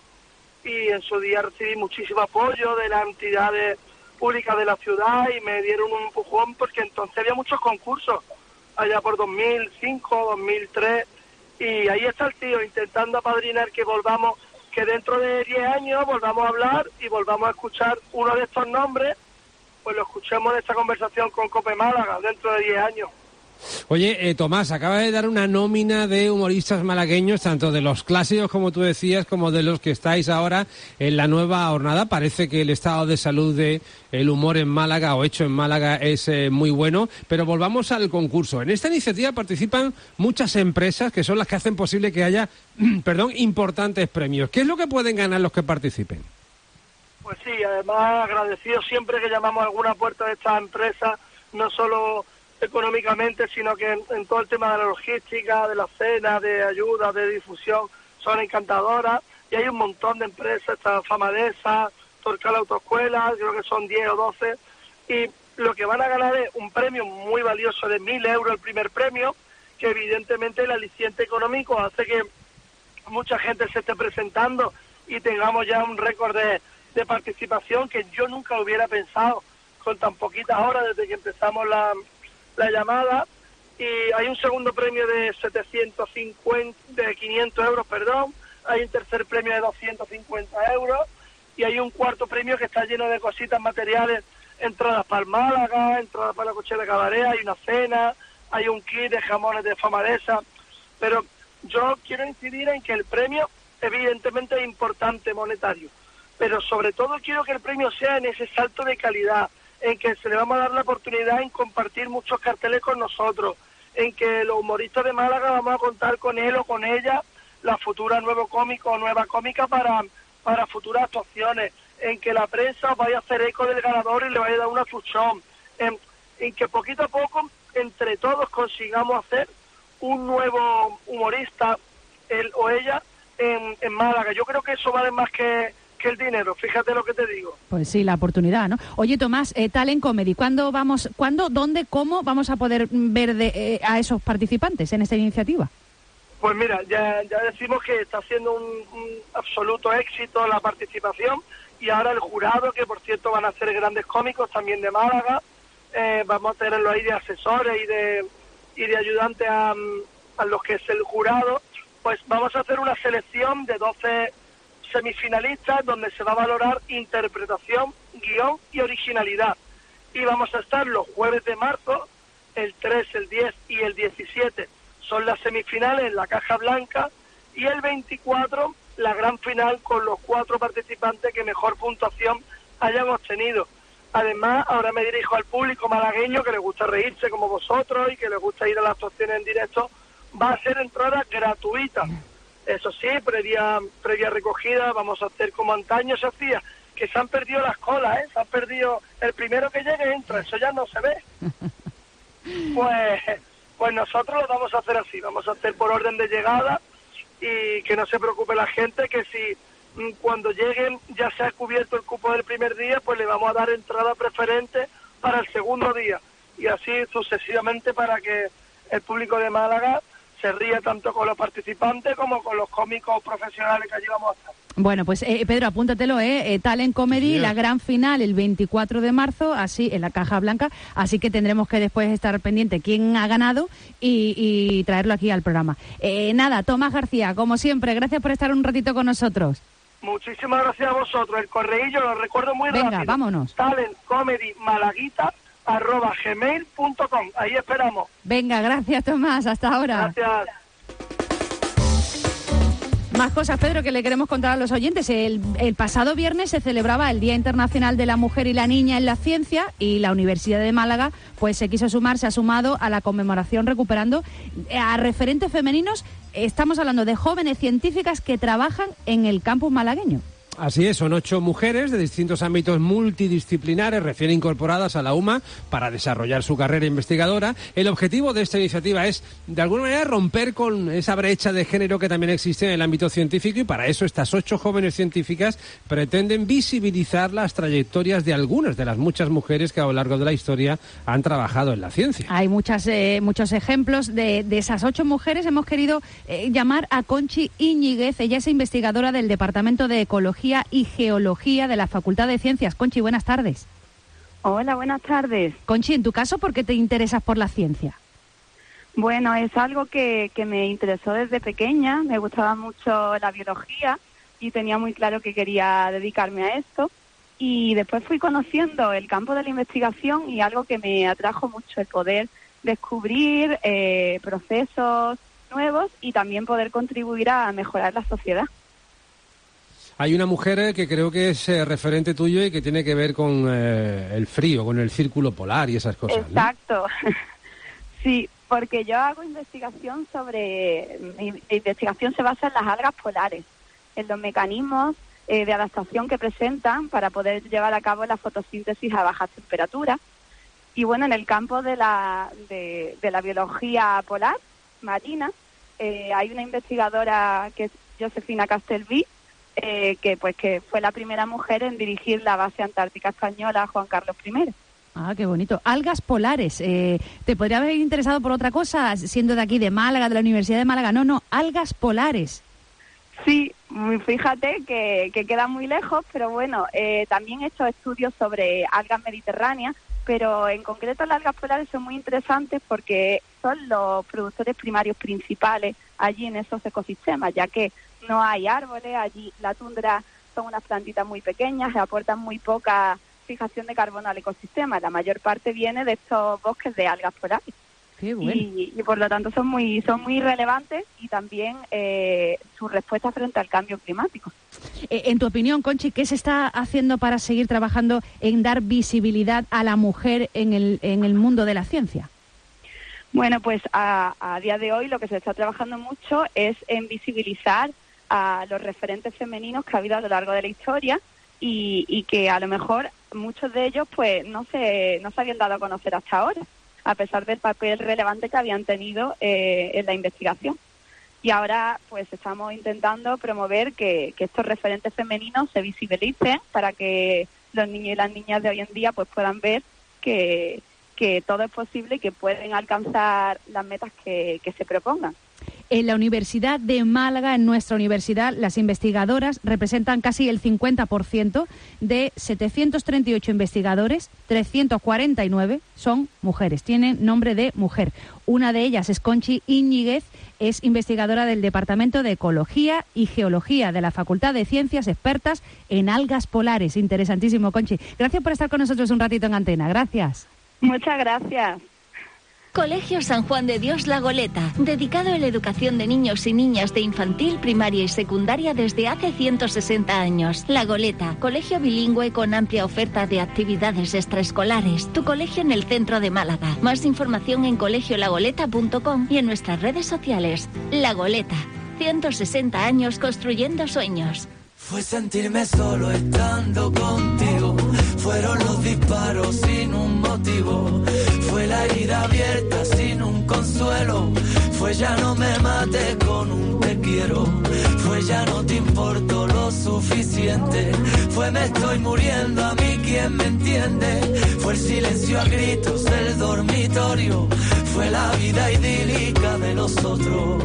Y en su día recibí muchísimo apoyo de las entidades públicas de la ciudad y me dieron un empujón porque entonces había muchos concursos, allá por dos mil cinco, dos mil tres, y ahí está el tío intentando apadrinar que volvamos, que dentro de diez años volvamos a hablar y volvamos a escuchar uno de estos nombres, pues lo escuchemos en esta conversación con Cope Málaga dentro de diez años. Oye, eh, Tomás, acaba de dar una nómina de humoristas malagueños, tanto de los clásicos, como tú decías, como de los que estáis ahora en la nueva jornada. Parece que el estado de salud de el humor en Málaga, o hecho en Málaga, es eh, muy bueno. Pero volvamos al concurso. En esta iniciativa participan muchas empresas que son las que hacen posible que haya, perdón, importantes premios. ¿Qué es lo que pueden ganar los que participen? Pues sí, además agradecido siempre que llamamos a alguna puerta de estas empresas, no solo económicamente, sino que en, en todo el tema de la logística, de la cena, de ayuda, de difusión, son encantadoras. Y hay un montón de empresas, está Famadesa, Torcal Autoescuela, creo que son diez o doce, y lo que van a ganar es un premio muy valioso de mil euros el primer premio, que evidentemente el aliciente económico hace que mucha gente se esté presentando y tengamos ya un récord de de participación que yo nunca hubiera pensado con tan poquitas horas desde que empezamos la, la llamada. Y hay un segundo premio de setecientos cincuenta, de quinientos euros, perdón, hay un tercer premio de doscientos cincuenta euros y hay un cuarto premio que está lleno de cositas materiales, entradas para el Málaga, entradas para la Cochera de Cabaret, hay una cena, hay un kit de jamones de Famadesa. Pero yo quiero incidir en que el premio evidentemente es importante monetario, pero sobre todo quiero que el premio sea en ese salto de calidad, en que se le vamos a dar la oportunidad en compartir muchos carteles con nosotros, en que los humoristas de Málaga vamos a contar con él o con ella, la futura nuevo cómico o nueva cómica para, para futuras actuaciones, en que la prensa vaya a hacer eco del ganador y le vaya a dar una fusión, en, en que poquito a poco entre todos consigamos hacer un nuevo humorista, él o ella, en, en Málaga. Yo creo que eso vale más que que el dinero, fíjate lo que te digo. Pues sí, la oportunidad, ¿no? Oye, Tomás, eh, Talent Comedy, ¿cuándo vamos, cuándo, dónde, cómo vamos a poder ver de, eh, a esos participantes en esta iniciativa? Pues mira, ya, ya decimos que está siendo un, un absoluto éxito la participación, y ahora el jurado, que por cierto van a ser grandes cómicos también de Málaga, eh, vamos a tenerlo ahí de asesores y de, y de ayudantes a, a los que es el jurado. Pues vamos a hacer una selección de doce semifinalistas donde se va a valorar interpretación, guión y originalidad. Y vamos a estar los jueves de marzo, el tres, el diez y el diecisiete son las semifinales en la Caja Blanca, y el veinticuatro la gran final con los cuatro participantes que mejor puntuación hayan obtenido. Además, ahora me dirijo al público malagueño que le gusta reírse como vosotros y que le gusta ir a las actuaciones en directo. Va a ser entrada gratuita. Eso sí, previa, previa recogida, vamos a hacer como antaño se hacía, que se han perdido las colas, ¿eh? Se han perdido, el primero que llegue entra, eso ya no se ve. Pues, pues nosotros lo vamos a hacer así, vamos a hacer por orden de llegada, y que no se preocupe la gente, que si mm, cuando lleguen ya se ha cubierto el cupo del primer día, pues le vamos a dar entrada preferente para el segundo día, y así sucesivamente, para que el público de Málaga se ría tanto con los participantes como con los cómicos profesionales que allí vamos a estar. Bueno, pues eh, Pedro, apúntatelo, ¿eh? Talent Comedy, sí, la gran final el veinticuatro de marzo, así en la Caja Blanca, así que tendremos que después estar pendiente quién ha ganado y, y traerlo aquí al programa. Eh, nada, Tomás García, como siempre, gracias por estar un ratito con nosotros. Muchísimas gracias a vosotros. El correillo lo recuerdo muy Venga, rápido. Venga, vámonos. Talent Comedy Malaguita arroba gmail punto com. Ahí esperamos. Venga, gracias, Tomás. Hasta ahora. Gracias. Más cosas, Pedro, que le queremos contar a los oyentes. El, el pasado viernes se celebraba el Día Internacional de la Mujer y la Niña en la Ciencia, y la Universidad de Málaga pues se quiso sumar, se ha sumado a la conmemoración recuperando a referentes femeninos. Estamos hablando de jóvenes científicas que trabajan en el campus malagueño. Así es, son ocho mujeres de distintos ámbitos multidisciplinares recién incorporadas a la UMA para desarrollar su carrera investigadora. El objetivo de esta iniciativa es, de alguna manera, romper con esa brecha de género que también existe en el ámbito científico, y para eso estas ocho jóvenes científicas pretenden visibilizar las trayectorias de algunas de las muchas mujeres que a lo largo de la historia han trabajado en la ciencia. Hay muchas, eh, muchos ejemplos de, de esas ocho mujeres. Hemos querido eh, llamar a Conchi Íñiguez. Ella es investigadora del Departamento de Ecología y Geología de la Facultad de Ciencias. Conchi, buenas tardes. Hola, buenas tardes. Conchi, en tu caso, ¿por qué te interesas por la ciencia? Bueno, es algo que, que me interesó desde pequeña. Me gustaba mucho la biología y tenía muy claro que quería dedicarme a esto. Y después fui conociendo el campo de la investigación, y algo que me atrajo mucho, el poder descubrir eh, procesos nuevos y también poder contribuir a mejorar la sociedad. Hay una mujer que creo que es eh, referente tuyo y que tiene que ver con eh, el frío, con el círculo polar y esas cosas, ¿no? Exacto. Sí, porque yo hago investigación sobre... Mi investigación se basa en las algas polares, en los mecanismos eh, de adaptación que presentan para poder llevar a cabo la fotosíntesis a bajas temperaturas. Y bueno, en el campo de la, de, de la biología polar marina, eh, hay una investigadora que es Josefina Castelví, Eh, que pues que fue la primera mujer en dirigir la base antártica española Juan Carlos primero. Ah, qué bonito. Algas polares. Eh, ¿Te podría haber interesado por otra cosa, siendo de aquí, de Málaga, de la Universidad de Málaga? No, no, algas polares. Sí, fíjate que, que queda muy lejos, pero bueno, eh, también he hecho estudios sobre algas mediterráneas, pero en concreto las algas polares son muy interesantes porque son los productores primarios principales allí en esos ecosistemas, ya que no hay árboles, allí la tundra son unas plantitas muy pequeñas, aportan muy poca fijación de carbono al ecosistema. La mayor parte viene de estos bosques de algas polares. Qué bueno. y, y por lo tanto son muy son muy relevantes, y también eh, su respuesta frente al cambio climático. Eh, en tu opinión, Conchi, ¿qué se está haciendo para seguir trabajando en dar visibilidad a la mujer en el, en el mundo de la ciencia? Bueno, pues a, a día de hoy lo que se está trabajando mucho es en visibilizar a los referentes femeninos que ha habido a lo largo de la historia, y, y que a lo mejor muchos de ellos pues no se no se habían dado a conocer hasta ahora, a pesar del papel relevante que habían tenido eh, en la investigación. Y ahora pues estamos intentando promover que, que estos referentes femeninos se visibilicen para que los niños y las niñas de hoy en día pues puedan ver que, que todo es posible y que pueden alcanzar las metas que, que se propongan. En la Universidad de Málaga, en nuestra universidad, las investigadoras representan casi el cincuenta por ciento de setecientos treinta y ocho investigadores, trescientos cuarenta y nueve son mujeres, tienen nombre de mujer. Una de ellas es Conchi Íñiguez, es investigadora del Departamento de Ecología y Geología de la Facultad de Ciencias, expertas en algas polares. Interesantísimo, Conchi. Gracias por estar con nosotros un ratito en antena. Gracias. Muchas gracias. Colegio San Juan de Dios La Goleta, dedicado a la educación de niños y niñas de infantil, primaria y secundaria desde hace ciento sesenta años. La Goleta, colegio bilingüe con amplia oferta de actividades extraescolares. Tu colegio en el centro de Málaga. Más información en colegio la goleta punto com y en nuestras redes sociales. La Goleta, ciento sesenta años construyendo sueños. Fue sentirme solo estando contigo, fueron los disparos sin un motivo, fue la herida abierta sin un consuelo, fue ya no me mates con un te quiero, fue ya no te importo lo suficiente, fue me estoy muriendo a mí quien me entiende, fue el silencio a gritos del dormitorio, fue la vida idílica de nosotros.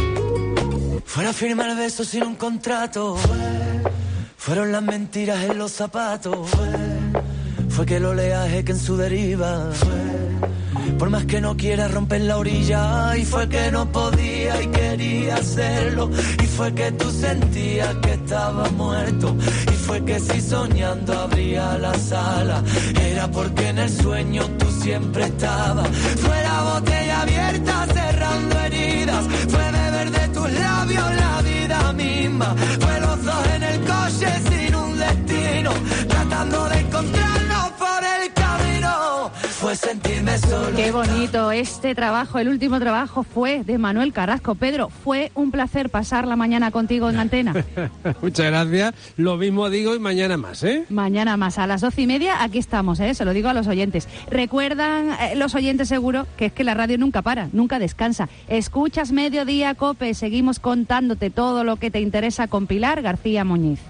Fue la firma el beso sin un contrato, fue, fueron las mentiras en los zapatos, fue, fue que el oleaje que en su deriva, fue, por más que no quiera romper la orilla, y fue que no podía y quería hacerlo, y fue que tú sentías que estaba muerto, y fue que si soñando abría la sala, era porque en el sueño tú siempre estabas, fue la botella abierta cerrando heridas, fue beber de tus labios la vida misma, fue los dos en el coche sin un destino, tratando de encontrarnos por el camino, fue sentirme solo. Qué bonito este trabajo, el último trabajo fue de Manuel Carrasco. Pedro, fue un placer pasar la mañana contigo en antena. Muchas gracias, lo mismo digo y mañana más, ¿eh? Mañana más, a las doce y media aquí estamos, ¿eh? Se lo digo a los oyentes. Recuerdan eh, los oyentes seguro que es que la radio nunca para, nunca descansa. Escuchas Mediodía Cope, seguimos contándote todo lo que te interesa con Pilar García Muñiz.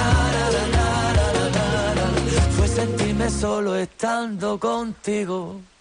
Solo estando contigo.